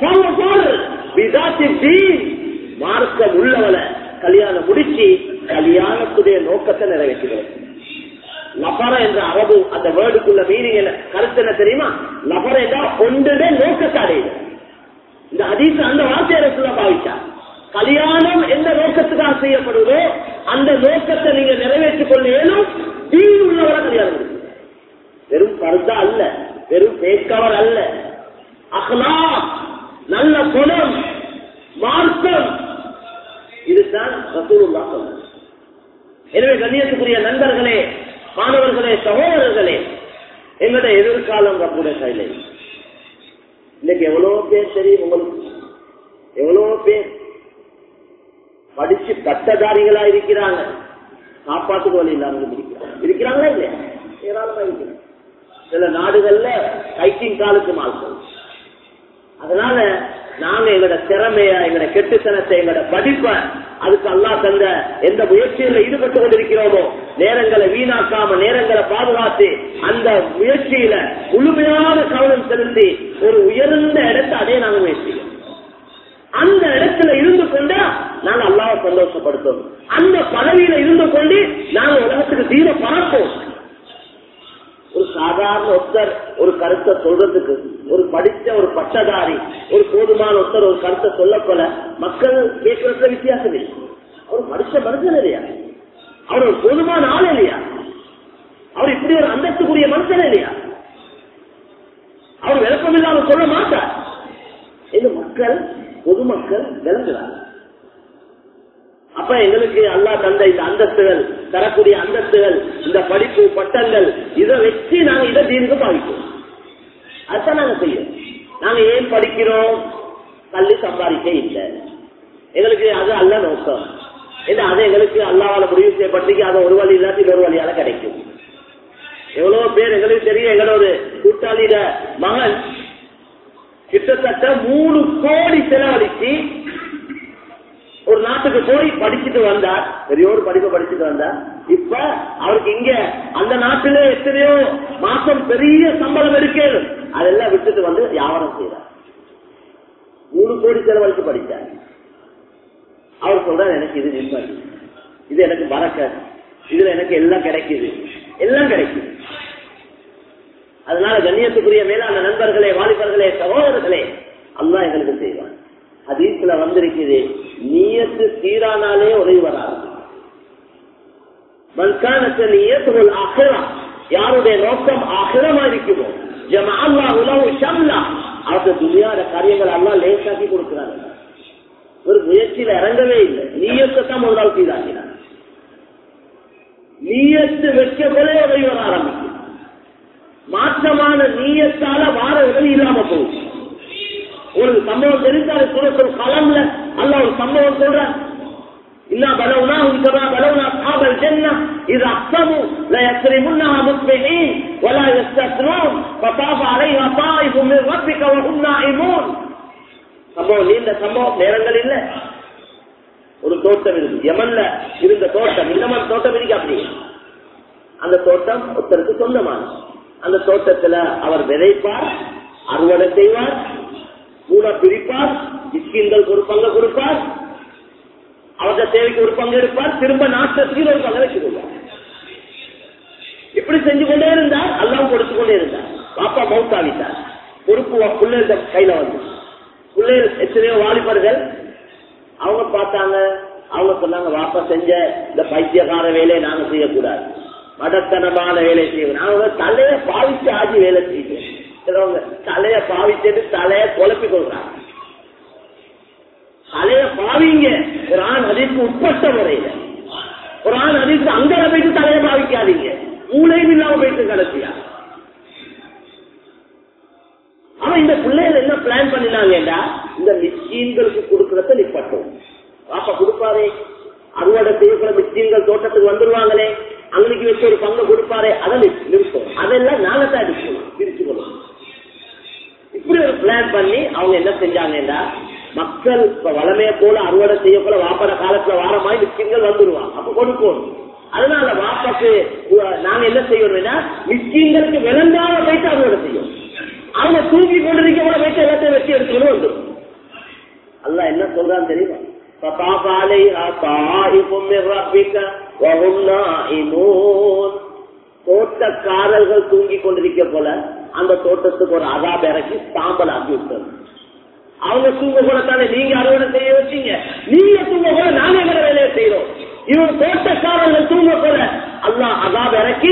மார்க்கம் உள்ளவள கல்யாணம் முடிச்சு கல்யாணத்துடைய நோக்கத்தை நிறைவேற்றுகிறது. லபர என்ற அரபு அந்த வேர்டுக்குள்ள மீனிங் என்ன, கருத்து என்ன தெரியுமா? லபர என்றால் ஒன்றுடைய நோக்கத்தை அடையுது. இந்த ஹதீஸ் அந்த வார்த்தையை ரசூலுல்லாஹ் பாவிச்சார். கல்யாணம் எந்த நோக்கத்துக்காக செய்யப்படுவதோ அந்த நோக்கத்தை நீங்க நிறைவேற்றிக் கொள்ள இயலும். தீன் உள்ளவரை கல்யாணம் முடியும். வெறும் பர்தா அல்ல, வெறும் பேக்கவர் அல்ல, அக்லாக், நல்ல குணம், மார்க்கம், இதுதான் ரசூலுல்லாஹ் சொன்னார். எனவே கண்ணியத்துக்குரிய நண்பர்களே, மாணவர்களே, சகோதரர்களே, எங்களுடைய எதிர்காலம் ரப்புடைய கையிலே. இன்னைக்கு எவ்வளவு பேர் தெரியும் உங்களுக்கு? எவ்வளவு பேர் படிச்சு பட்டதாரிகளா இருக்கிறாங்க, சாப்பாட்டுக்கு வழி இல்லாம இருக்கிறாங்களா இல்லையா? ஏராளமா இருக்கிறாங்க. சில நாடுகள்ல கைக்கிங் காலுக்கு மாற்றம். அதனால நாங்க எங்களோட திறமைய, எங்களோட கெட்டுத்தனத்தை, எங்களோட படிப்பை அதுக்கு அல்லாஹ் தந்த எந்த முயற்சியில ஈடுபட்டு கொண்டிருக்கிறோமோ நேரங்களை வீணாக்காம, நேரங்களை பாதுகாத்து அந்த முயற்சியில முழுமையான கவனம் செலுத்தி ஒரு உயர்ந்த இடத்தை அதே நாங்க முயற்சிக்கிறோம். அந்த இடத்துல இருந்து கொண்டா நாங்க அல்லாஹ்வை சந்தோஷப்படுத்தோம். அந்த பதவியில இருந்து கொண்டு நாங்க உலகத்துக்கு தீர பறப்போம். ஒரு சாதாரண ஒருத்தர் ஒரு கருத்தை சொல்றதுக்கு, ஒரு படிச்ச ஒரு பட்டதாரி ஒரு போதுமான ஒருத்தர் ஒரு கருத்தை சொல்லப்போல மக்கள் கேட்கறதுல வித்தியாசம் இல்லை. அவர் படிச்ச மனுஷன் இல்லையா? அவர் ஒரு போதுமான ஆள் இல்லையா? அவர் இப்படி ஒரு அந்தஸ்துக்குரிய மனுஷன் இல்லையா? அவர் விளக்கம் இல்லாம சொல்ல மாட்டார். இந்த மக்கள் பொதுமக்கள் விளங்குறாங்க. அப்ப எங்களுக்கு அல்லாஹ் தந்த இந்த அந்தஸ்துகள், தரக்கூடிய அந்தஸ்துகள், இந்த படிப்பு பட்டங்கள், இதை வச்சு நாங்க இதை தீனுக்கு பாதிப்போம். அதுதான் நாங்க செய்யறோம். நாங்க ஏன் படிக்கிறோம்? கல்வி சம்பாதிக்க இல்லை. எங்களுக்கு அது அல்ல நோக்கம். அது எங்களுக்கு அல்லாஹ்வால முடிவு செய்யப்பட்டிருக்கு. அது ஒரு வழி இல்லாட்டி ஒரு வழியால கிடைக்கும். எவ்வளவு பேர் எங்களுக்கு தெரியும். எங்களோட கூட்டாளிட மகன் கிட்டத்தட்ட மூணு கோடி செலவழிச்சு ஒரு நாட்டுக்கு போய் படிச்சுட்டு வந்தார். பெரிய ஒரு படிப்பை படிச்சுட்டு வந்தார். இப்ப அவருக்கு இங்க அந்த நாட்டிலே எத்தனையோ மாசம் பெரிய சம்பளம் இருக்கு. அதெல்லாம் விட்டுட்டு வந்து வியாபாரம் செய்யறார். மூணு கோடி செலவழிச்சு படித்தார். அவர் சொல்றார், எனக்கு இது நிம்மதி, இது எனக்கு பறக்கத், இதுல எனக்கு எல்லாம் கிடைக்குது, எல்லாம் கிடைக்குது. அதனால கண்ணியத்துக்குரிய மேலான நண்பர்களே, வாலிபர்களே, சகோதரர்களே, அல்லாஹ் எங்களுக்கு செய்வான். ஹதீஸ்ல வந்திருக்குது, நியத்து சீரானாலே உதவி வராது. மன்கானத்து நியத்துல் ஆகிரா, யாருடைய நோக்கம் ஆகிரமா இருக்குமோ, ஜமஅல்லாஹு லஹு ஷம்லா, அவருக்கு துனியாட காரியங்கள் அல்லாஹ் லேசாக்கி கொடுக்கிறாங்க. ஒரு முயற்சியில இறங்கவே இல்லை, நியத்தை தான் முதலாவது சீராக்கினார். நியத்து வைக்க போதே உதவி வர ஆரம்பிக்கும். மாற்றமான நீயத்தால வார உதவி இல்லாம போகுது. ஒரு சம்பவம் தெரிந்தாரு சூரத்துல் கலம்ல அல்லாஹ் ஒரு சம்பவம் சொல்றார். இல்லா பலவுனாஹும் கமா பலவுனா அஸ்ஹாபல் ஜன்னah இذ அக்ஸமு லா யஸ்ரிமுன்னஹா முஸ்பிஹீன் வலா யஸ்தஸ்னூன் ஃபதாஃப அலைஹா தாயிஃபும் மின் ரப்பிக வஹும் நாயிமூன். சம்பவம் நீண்ட சம்பவம், நேரங்கள் இல்ல. ஒரு தோட்டம் இருக்கு, யமன்ல இருந்த தோட்டம், இன்னமும் தோட்டம் இருக்கு. அப்படி அந்த தோட்டம் ஒருத்தருக்கு சொந்தமானது. அந்த தோட்டத்துல அவர் விதைப்பார், அறுவடை செய்வார், மூணா பிரிப்பார், மிஸ்கின்களுக்கு ஒரு பங்கு கொடுப்பார், அவருடைய தேவைக்கு ஒரு பங்கு எடுப்பார், திரும்ப நாட்டத்துக்கு ஒரு பங்கு வச்சு கொள்வார். இப்படி செஞ்சு கொண்டே இருந்தார். அல்லாஹ் கொடுத்து கொண்டே இருந்தார். பாப்பா மௌத்தாவிட்டார். பொறுப்பு பிள்ளைகள் கையில வந்து, பிள்ளைகள் எத்தனையோ வாலிபர்கள் அவங்க பார்த்தாங்க. அவங்க சொன்னாங்க, வாப்பா செஞ்ச இந்த பைத்தியகார வேலையை நாங்க செய்யக்கூடாது, மடத்தனமான வேலை செய்யணும். அவங்க தலைய பாவிச்சு ஆஜி வேலை செய்யணும். சிலவங்க தலைய பாவிச்சுட்டு தலைய குழப்பி கொள்றாங்க. தலைய பாவிங்க ஒரு ஆண் ஹதீஸ்க்கு உட்பட்ட முறையில. ஒரு ஆண் ஹதீஸ்க்கு அங்க போயிட்டு தலைய பாவிக்காதீங்க, மூளையும் இல்லாம போயிட்டு கடைசியா. அவன் இந்த பிள்ளைகள் என்ன பிளான் பண்ணினாங்கடா, இந்த மிஸ்கீன்களுக்கு கொடுக்கறத நிப்பட்டோம். பாப்பா கொடுப்பாரே, அறுவடை செய்யக்கூட மிஸ்கீன்கள் தோட்டத்துக்கு வந்துருவாங்களே, அங்களுக்கு வச்சு ஒரு பங்கு கொடுப்பாரு, அதை நிறுத்தம். அதெல்லாம் நாங்க தான் எடுக்கணும், பிரிச்சு கொள்ளணும். இப்படி ஒரு பிளான் பண்ணி அவங்க என்ன செஞ்சாங்கன்னா, மக்கள் இப்ப வளமைய போல அறுவடை செய்ய போல வாப்பற காலத்துல வார மாதிரி மிஸ்கின்கள் வந்துருவாங்க, அப்ப கொடுக்கணும். அதனால வாப்பாக்கு நாங்க என்ன செய்யணும்னா, மிஸ்கின்களுக்கு விளங்காத வைத்து அறுவடை செய்யும். அவங்க தூக்கி கொண்டிருக்க கூட வைத்து எல்லாத்தையும் வச்சு எடுத்துக்கணும் வந்துடும். அல்லாஹ் என்ன சொல்றான்னு தெரியுமா? தோட்டக்காரர்கள் தூங்கி கொண்டிருக்க போல அந்த தோட்டத்துக்கு ஒரு அதாப் இறக்கி சாம்பல் ஆக்கி விட்டது. அவங்க தூங்க போல தானே நீங்க அறுவடை செய்ய வச்சீங்க, நீங்க தூங்க போல நாங்க எங்களை வேலையை செய்யறோம். இவன் தோட்டக்காரர்கள் தூங்க போல அல்லாஹ் அதாப் இறக்கி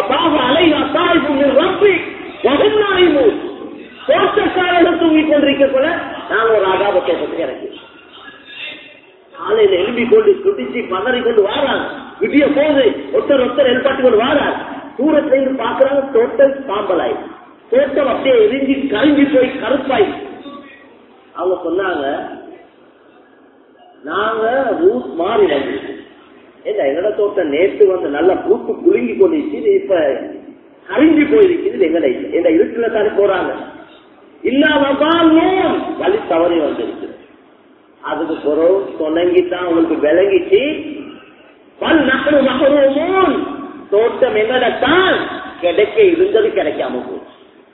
தோட்டக்காரர்கள் தூங்கி கொண்டிருக்க போல நாங்க ஒரு அதாப தோட்டத்துக்கு இறக்கி காலையில எழுப்பி கொண்டு துடிச்சு பதறி கொண்டு வாராங்க. விடிய போது ஒருத்தர் ஒருத்தர் எழுப்பாட்டி கொண்டு வாராங்க. தூரத்துல இருந்து பாக்குறாங்க, தோட்டம் சாம்பலாய், தோட்டம் அப்படியே எரிஞ்சு கரிஞ்சு போய் கருப்பாய். அவங்க சொன்னாங்க, நாங்க ரூட் மாறி வந்து ஏதா எங்கட தோட்டம் நேற்று வந்து நல்லா பூத்து குலுங்கி கொண்டிருச்சு, இப்ப கரிஞ்சு போயிருக்குது எங்கடை இந்த இருட்டுல தானே போறாங்க. இல்லாம வழி தவறி வந்திருக்கு. அதுக்கு பிறகு தொடங்கித்தான் உங்களுக்கு விளங்கிச்சு, பல் நகரு மகரூமூன், தோட்டம் எங்கடத்தான் கிடைக்க இருந்தது கிடைக்காம போச்சு.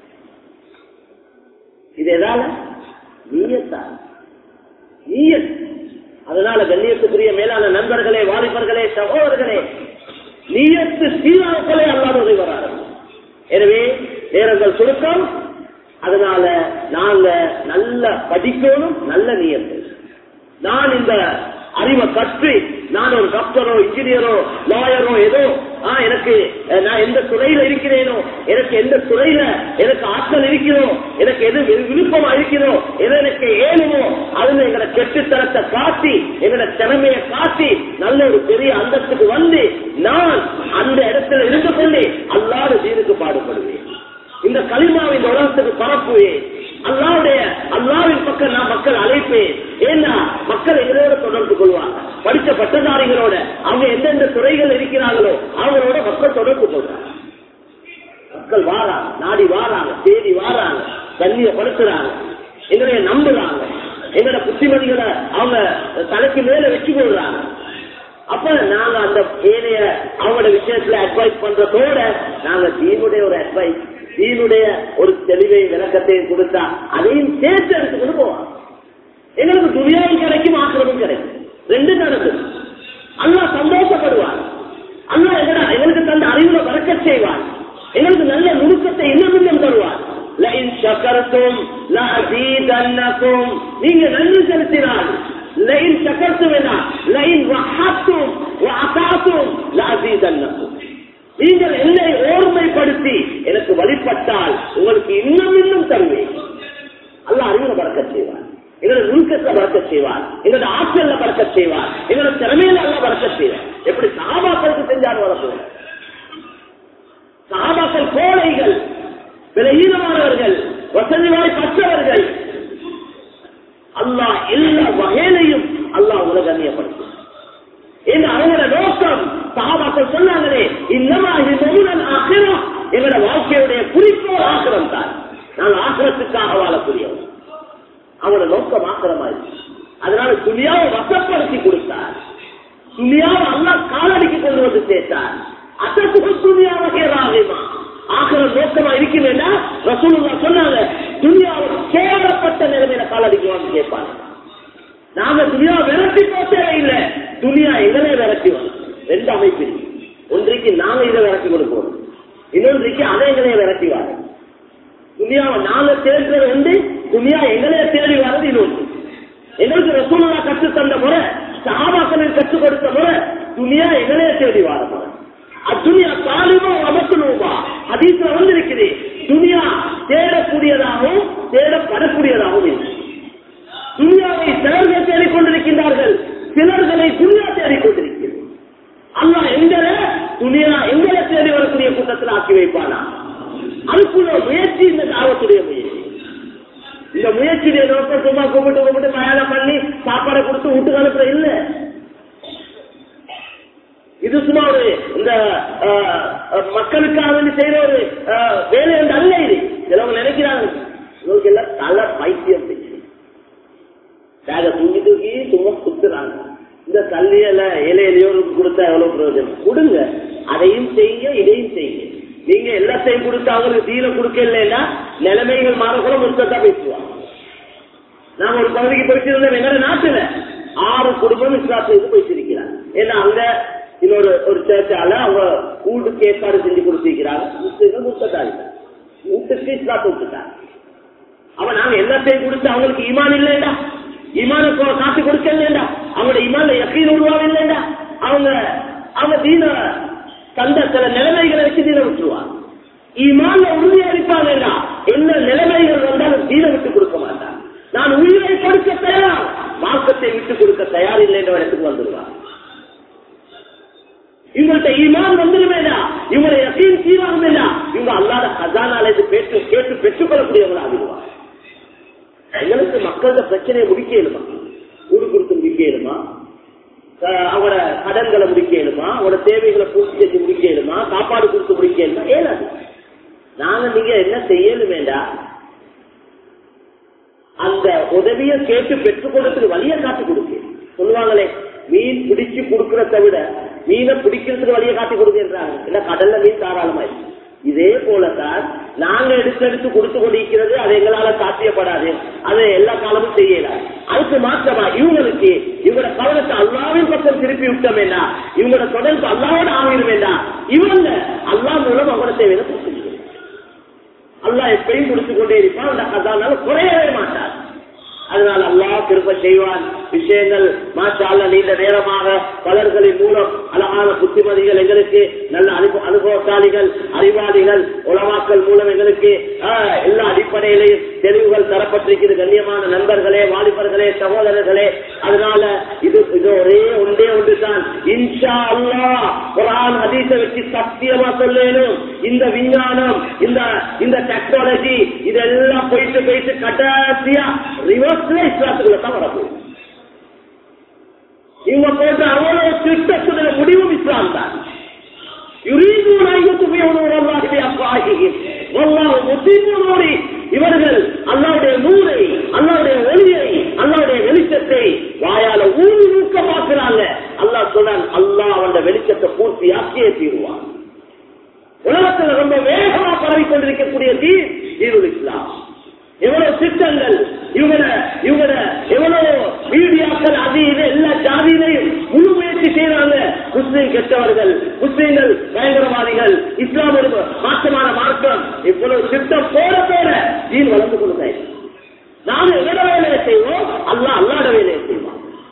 இது எதால நீயத்தான் நீயத். அதனால கண்ணியத்துக்குரிய மேலான நண்பர்களே, வாலிபர்களே, சகோதரர்களே, நீயத்து சீராக்களே அல்லாத உதவிவராக. எனவே நேரங்கள் சுருக்கம். அதனால நாங்க நல்ல படிக்கணும், நல்ல நீயத்து. நான் இந்த அறிவை கற்று நான் ஒரு டாக்டரோ இன்ஜினியரோ லாயரோ ஏதோ எனக்கு நான் எந்த துறையில இருக்கிறேனோ, எனக்கு எந்த துறையில எனக்கு ஆற்றல் இருக்கிறோ, எனக்கு எது விருப்பமா இருக்கிறோ, எது எனக்கு ஏழுமோ அதுல எங்களை கெட்டுத்தனத்தை காட்டி எங்களை திறமையை காட்டி நல்ல ஒரு பெரிய அந்தத்துக்கு வந்து நான் அந்த இடத்துல இருந்து கொண்டு அல்லாஹ்வுடைய தீனுக்கு பாடுபடுவேன். இந்த கலிமாவை இந்த உலகத்துக்கு பரப்புவேன். அல்லாஹ்வுடைய அல்லாஹ்வின் பக்கம் நான் மக்கள் அழைப்பேன். ஏன்னா மக்கள் எங்களோட தொடர்பு கொள்வாங்க. படித்த பட்டதாரிகளோட, அவங்க எந்தெந்த துறைகள் இருக்கிறாங்களோ அவங்களோட மக்கள் தொடர்பு கொள்றாங்க. மக்கள் வாராங்க, நாடி வாராங்க, தேடி வாராங்க, கண்ணியப்படுத்துறாங்க, எங்களைய நம்புறாங்க, எங்களோட புத்திமதிகளை அவங்க தலைக்கு மேல வச்சு கொள்றாங்க. அப்ப நாங்க அந்த ஏனைய அவங்களோட விஷயத்துல அட்வைஸ் பண்றதோட நாங்க தீனுடைய ஒரு அட்வைஸ், தீனுடைய ஒரு தெளிவை விளக்கத்தையும் கொடுத்தா அதையும் சேர்த்து எடுத்துக்கொண்டு போவாங்க. எங்களுக்கு துணியாவும் கிடைக்கும், ஆக்கிரமும் கிடைக்கும், ரெண்டு நடந்தது. அல்லாஹ் சந்தோஷப்படுவார். அல்லாஹ் எங்கடா எங்களுக்கு தந்த அறிவுல வரக்கச் செய்வார். எங்களுக்கு நல்ல நுணுக்கத்தை இன்னும் இன்னும் தருவார். லஇன் ஷக்கர்தும் லஅஸீதன்னகும், நீங்க நன்றி செலுத்தினால் லஇன் ஷக்கர்தும் லஇன் வஹத்தும் வஅதாதும் லஅஸீதன்னகும், நீங்கள் என்னை ஓர்மைப்படுத்தி எனக்கு வழிபட்டால் உங்களுக்கு இன்னும் இன்னும் தருவேன். அல்லாஹ் அறிவுல வரக்கச் செய்வார், எங்களோட நுணுக்கத்தை வரக்கச் செய்வார், எங்களோட ஆற்றல்ல வரக்கச் செய்வார், எங்களோட திறமையில எல்லாம் வரக்கச் செய்வார். எப்படி சஹாபாக்களுக்கு செஞ்சாலும் வரப்போம். சஹாபாக்கள் கோழைகள், விலையீனமானவர்கள், வசதி வாய்ப்பற்றவர்கள். அல்லாஹ் எல்லா வகையிலையும் அல்லாஹ் உலகண்ணியப்படுத்தும். அவங்களோட நோக்கம் சஹாபாக்கள் சொன்னாங்களே, இன்னமா இதுமுனல் ஆகிரா, எங்களோட வாழ்க்கையுடைய குறிப்போர் ஆக்கிரம் தான், நாங்கள் ஆக்கிரத்துக்காக வாழக்கூடியவர். அவங்களோட நோக்கம் ஆக்கிரமாயிருக்கு. அதனால துணியாவை வசப்படுத்தி கொடுத்தார், துணியாவை அல்லாஹ் காலடிக்கு கொண்டு வந்து சேர்த்தார். அத்தகு துணியாவகையாகுமா ஆக்கிரம் நோக்கமா இருக்க வேண்டாம். ரசூலுல்லாஹ் சொன்னாங்க, துணியாவை கேவலப்பட்ட நிலைமையில காலடிக்கு வந்து கேட்பாங்க. நாங்க துணியா விரட்டி போட்டே இல்லை, துணியா எங்களே விரட்டி வரும். ரெண்டு அமைப்பு, ஒன்றைக்கு நாங்க இதை விரட்டி கொடுப்போம், இன்னொன்றைக்கு அதை எங்களே விரட்டி வாங்க. துணியாவை நாங்க தேடுறது உண்டு, துணியா எங்களே தேடி வர்றது இன்னொன்று. எங்களுக்கு ரசூலுல்லாஹ் கற்று தந்த முறை, சஹாபாக்களுக்கு கற்றுக் கொடுத்த முறை, துணியா எங்களே தேடி வர முறை. அத்துணியா தாலிபா அமக்கணுமா ஹதீஸ்ல வந்து இருக்குது. துணியா தேடக்கூடியதாகவும் தேடப்படக்கூடியதாகவும் இருக்கு. துணியாவை சிலர்கள் தேடிக்கொண்டிருக்கின்றார்கள், சிலர்களை துணியா தேடிக்கொண்டிருக்கிறது. அல்லாஹ் எங்களை துணியா எங்களை தேடி வரக்கூடிய கூட்டத்தில் ஆக்கி வைப்பானா? அதுக்குள்ள முயற்சி இந்த தாவத்துடைய முயற்சி. இந்த முயற்சியை நோக்கம் சும்மா கும்பிட்டு கும்பிட்டு மயானம் பண்ணி சாப்பாடை கொடுத்து விட்டு அனுப்புற இல்ல. இது சும்மா ஒரு இந்த மக்களுக்காக செய்யற ஒரு வேலை என்று அல்ல இது. சிலவங்க நினைக்கிறாங்க இவங்களுக்கு எல்லாம் தலை பைத்தியம் பேக தூக்கி தூக்கி சும்மா குத்துறாங்க. இந்த கல்லியல இலையிலையோருக்கு கொடுத்தா எவ்வளவு பிரயோஜனம்? கொடுங்க, அதையும் செய்யுங்க இதையும் செய்யுங்க. நீங்க எல்லாத்தையும் கொடுத்து அவங்களுக்கு தீர கொடுக்க இல்லைன்னா நிலைமைகள் மாறக்கூட முழுக்கத்தான் பேசுவாங்க. நாங்க ஒரு பகுதிக்கு போயிட்டு எங்க நாட்டுல ஆறு குடும்பம் இஸ்லாத்துக்கு போயிட்டிருக்கிறாங்க. ஏன்னா அங்க இன்னொரு ஒரு சேர்ச்சால அவங்க வீட்டுக்கு ஏற்பாடு செஞ்சு கொடுத்திருக்கிறாங்க. முஸ்லிம்கள் முழுக்கத்தான் வீட்டுக்கு இஸ்லாத்தை விட்டுட்டாங்க. அவன் நாங்க எல்லாத்தையும் கொடுத்து அவங்களுக்கு ஈமான் இல்லைடா, ஈமான காட்டி கொடுக்க இல்லைண்டா, அவங்களோட ஈமான்ல யக்கீன் உருவாக இல்லைண்டா, அவங்க அவங்க தீன தந்த சில நிலைமைகளை வச்சு தீன விட்டுருவாங்க. ஈமான்ல உறுதியா இருப்பாங்க. என்ன நிலைமைகள் வந்தாலும் தீன விட்டு கொடுக்க மாட்டாங்க. நான் உயிரை கொடுக்க தயார், மார்க்கத்தை விட்டு கொடுக்க தயார் இல்லை என்ற இடத்துக்கு வந்துடுவாங்க. இவங்கள்ட்ட ஈமான் வந்துடுமேடா, இவங்களுடைய யக்கீன் சீராகும் இல்ல, இவங்க அல்லாத கஜானால கேட்டு கேட்டு பெற்றுக்கொள்ளக்கூடியவங்களா ஆகிடுவாங்க. எங்களுக்கு மக்களோட பிரச்சனையை முடிக்க இயலுமா? ஊடு கொடுத்து முடிக்க இயலுமா? அவங்களோட கடன்களை முடிக்க இயலுமா? அவங்களோட தேவைகளை பூர்த்தி செஞ்சு முடிக்க இயலுமா? சாப்பாடு கொடுத்து முடிக்க இயலுமா? ஏலாது. நாங்க நீங்க என்ன செய்யணும் வேண்டாம், அந்த உதவியை கேட்டு பெற்றுக் கொடுத்துட்டு வழியை காட்டி கொடுக்க சொல்லுவாங்களே. மீன் பிடிச்சு கொடுக்கறத விட மீனை பிடிக்கிறதுக்கு வழியை காட்டி கொடுக்கிறாங்க. இல்ல கடல்ல மீன் தாராளமாயிருக்கு. இதே போலதான் நாங்க எடுத்து எடுத்து கொடுத்து கொண்டிருக்கிறது அது எங்களால சாத்தியப்படாது, அதை எல்லா காலமும் செய்யலாம். அதுக்கு மாற்றமா இவங்களுக்கு இவங்களோட கவனத்தை அல்லாவின் பக்கம் திருப்பி விட்டோம் வேண்டாம், இவங்களோட தொடர்பு அல்லாவோட ஆகிடும் வேண்டாம். இவங்க அல்லா மூலம் அவங்களோட தேவையை கொடுத்து அல்லா எப்பயும் கொடுத்து கொண்டே இருப்பான். அதனால குறையவே மாட்டார். அதனால் அல்லாஹ் திருப்ப செய்வான். விஷயங்கள் மாஷா அல்லாஹ் நீண்ட நேரமாக பலர்களின் மூலம் அழகான புத்திமதிகள் எங்களுக்கு நல்ல அனுபவசாலிகள் அறிவாளிகள் உலமாக்கள் மூலம் எங்களுக்கு எல்லா அடிப்படையிலையும் தெளிவுகள் தரப்பட்டிருக்கிறது. கண்ணியமான நண்பர்களே, வாலிபர்களே, சகோதரர்களே, அதனால இது இது ஒரே ஒன்றே ஒன்று தான். இன்ஷா அல்லாஹ் குர்ஆன் ஹதீஸை வச்சு சத்தியமா சொல்லணும், இந்த விஞ்ஞானம் இந்த இந்த டெக்னாலஜி இதெல்லாம் போயிட்டு போயிட்டு கடைசியா ரிவர்ஸ்ல இஸ்லாத்துக்குள்ள தான் வரப்போகுது. இவங்க போட்ட அவ்வளவு திட்டத்துடைய முடிவும் இஸ்லாம் தான். இவர்கள் அல்லாவுடைய நூரை, அல்லாவுடைய ஒளியை, அல்லாவுடைய வெளிச்சத்தை வாயால ஊறி ஊக்க பார்க்கிறாங்க. அல்லாஹ் சொல்றான், அல்லாஹ் அவன் வெளிச்சத்தை பூர்த்தி ஆக்கியே தீருவான். உலகத்தில் ரொம்ப வேகமா பரவி கொண்டிருக்கக்கூடிய தீன் தீனுல் இஸ்லாம். எவ்வளவு திட்டங்கள் இவங்கள இவங்கள எவ்வளவு மீடியாக்கள் அது இது எல்லா ஜாதியிலையும் முழு முயற்சி செய்யறாங்க. முஸ்லீம் கெட்டவர்கள், முஸ்லீம்கள் பயங்கரவாதிகள், இஸ்லாம் ஒரு மாற்றமான மார்க்கம், இவ்வளவு திட்டம் போட போட தீன் வளர்ந்து கொண்டு நாங்க எங்கட வேலையை செய்வோம், அல்லாஹ் அல்லாத வேலையை செய்வோம்.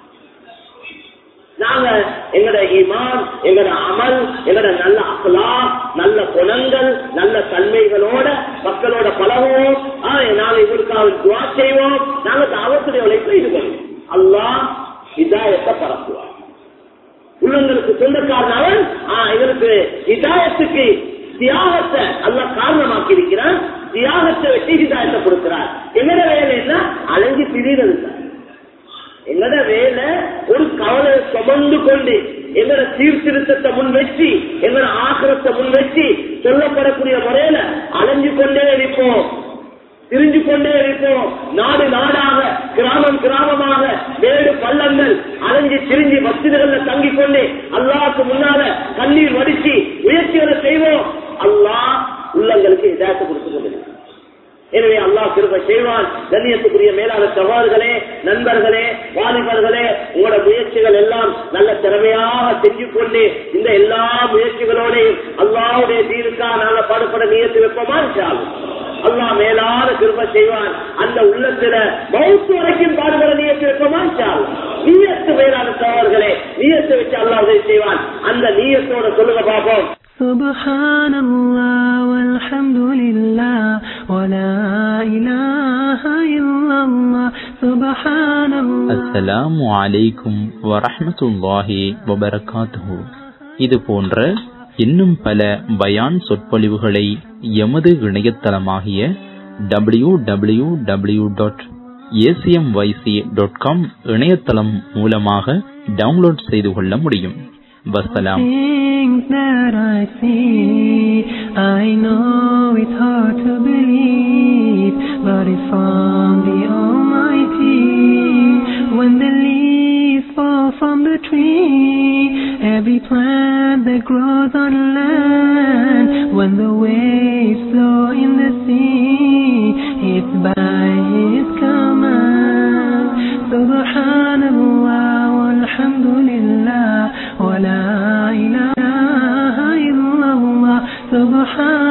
நாங்க எங்கட ஈமான், எங்கட அமல், எங்கட நல்ல அக்லாக், நல்ல குணங்கள், நல்ல தன்மைகளோட மக்களோட பழகுவோம். நாங்க இவருக்காக துவா செய்வோம். நாங்க தாவத்துடைய உழைப்பை இது பண்ணுவோம். அல்லாஹ் ஹிதாயத்தை பரப்புவார். உள்ளங்களுக்கு சொந்தக்காரனவன் இவருக்கு ஹிதாயத்துக்கு தியாகத்தை அல்லாஹ் காரணமாக்கி இருக்கிறான். தியாகத்தை வெட்டி ஹிதாயத்தை கொடுக்கிறார். எங்கட வேலை என்ன? அலைஞ்சு திடீர்னு எங்கட வேலை ஒரு கவலை சுமந்து கொண்டு எங்கட சீர்திருத்தத்தை முன் வச்சு எங்கட ஆக்கிரத்தை முன் வச்சு சொல்லப்படக்கூடிய முறையில அலைஞ்சு கொண்டே இருப்போம், திரிஞ்சு கொண்டே இருப்போம். நாடு நாடாக, கிராமம் கிராமமாக, வேறு பள்ளங்கள் அலைஞ்சு திரிஞ்சு மஸ்ஜிதுகள்ல தங்கிக் கொண்டு அல்லாஹ்வுக்கு முன்னால கண்ணீர் வடிச்சு முயற்சிகளை செய்வோம். அல்லாஹ் உள்ளங்களுக்கு ஹிதாயத்தை கொடுத்து கொண்டிருக்கிறார். எனவே அல்லாஹ் கிருபை செய்வான். கண்ணியத்துக்குரிய மேலான சகோதரர்களே, நண்பர்களே, வாலிபர்களே, உங்களோட முயற்சிகள் எல்லாம் நல்ல திறமையாக செஞ்சு கொண்டு இந்த எல்லா முயற்சிகளோடையும் அல்லாஹ்வுடைய தீனுக்காக நாங்க பாடுபட நியத்து வைப்போமா? அல்லாஹ் மேலான கிருபை செய்வான். அந்த உள்ளத்துல மௌத்து வரைக்கும் பாடுபட நியத்து வைப்போமா? நியத்து மேலான சகோதரர்களே, நியத்தை வச்சு அல்லாஹ் உதவி செய்வான். அந்த நியத்தோட சொல்லுங்க பாப்போம். سبحان الله والحمد لله ولا إله إلا الله سبحان الله. அஸ்ஸலாமு அலைக்கும் வரஹ்மத்துல்லாஹி வபரகாத்துஹு. இது போன்ற இன்னும் பல பயான் சொற்பொழிவுகளை எமது இணையதளமாகிய W W W dot ACMYC dot com இணையதளம் மூலமாக டவுன்லோட் செய்து கொள்ள முடியும். வஸ்ஸலாம். Things that I see, I know it's hard to believe, but it's from the Almighty. When the leaves fall from the tree, every plant that grows on land, when the waves flow in the sea, it's by His command. Subhanallah walhamdulillah wa la ilaha illallah. Subhan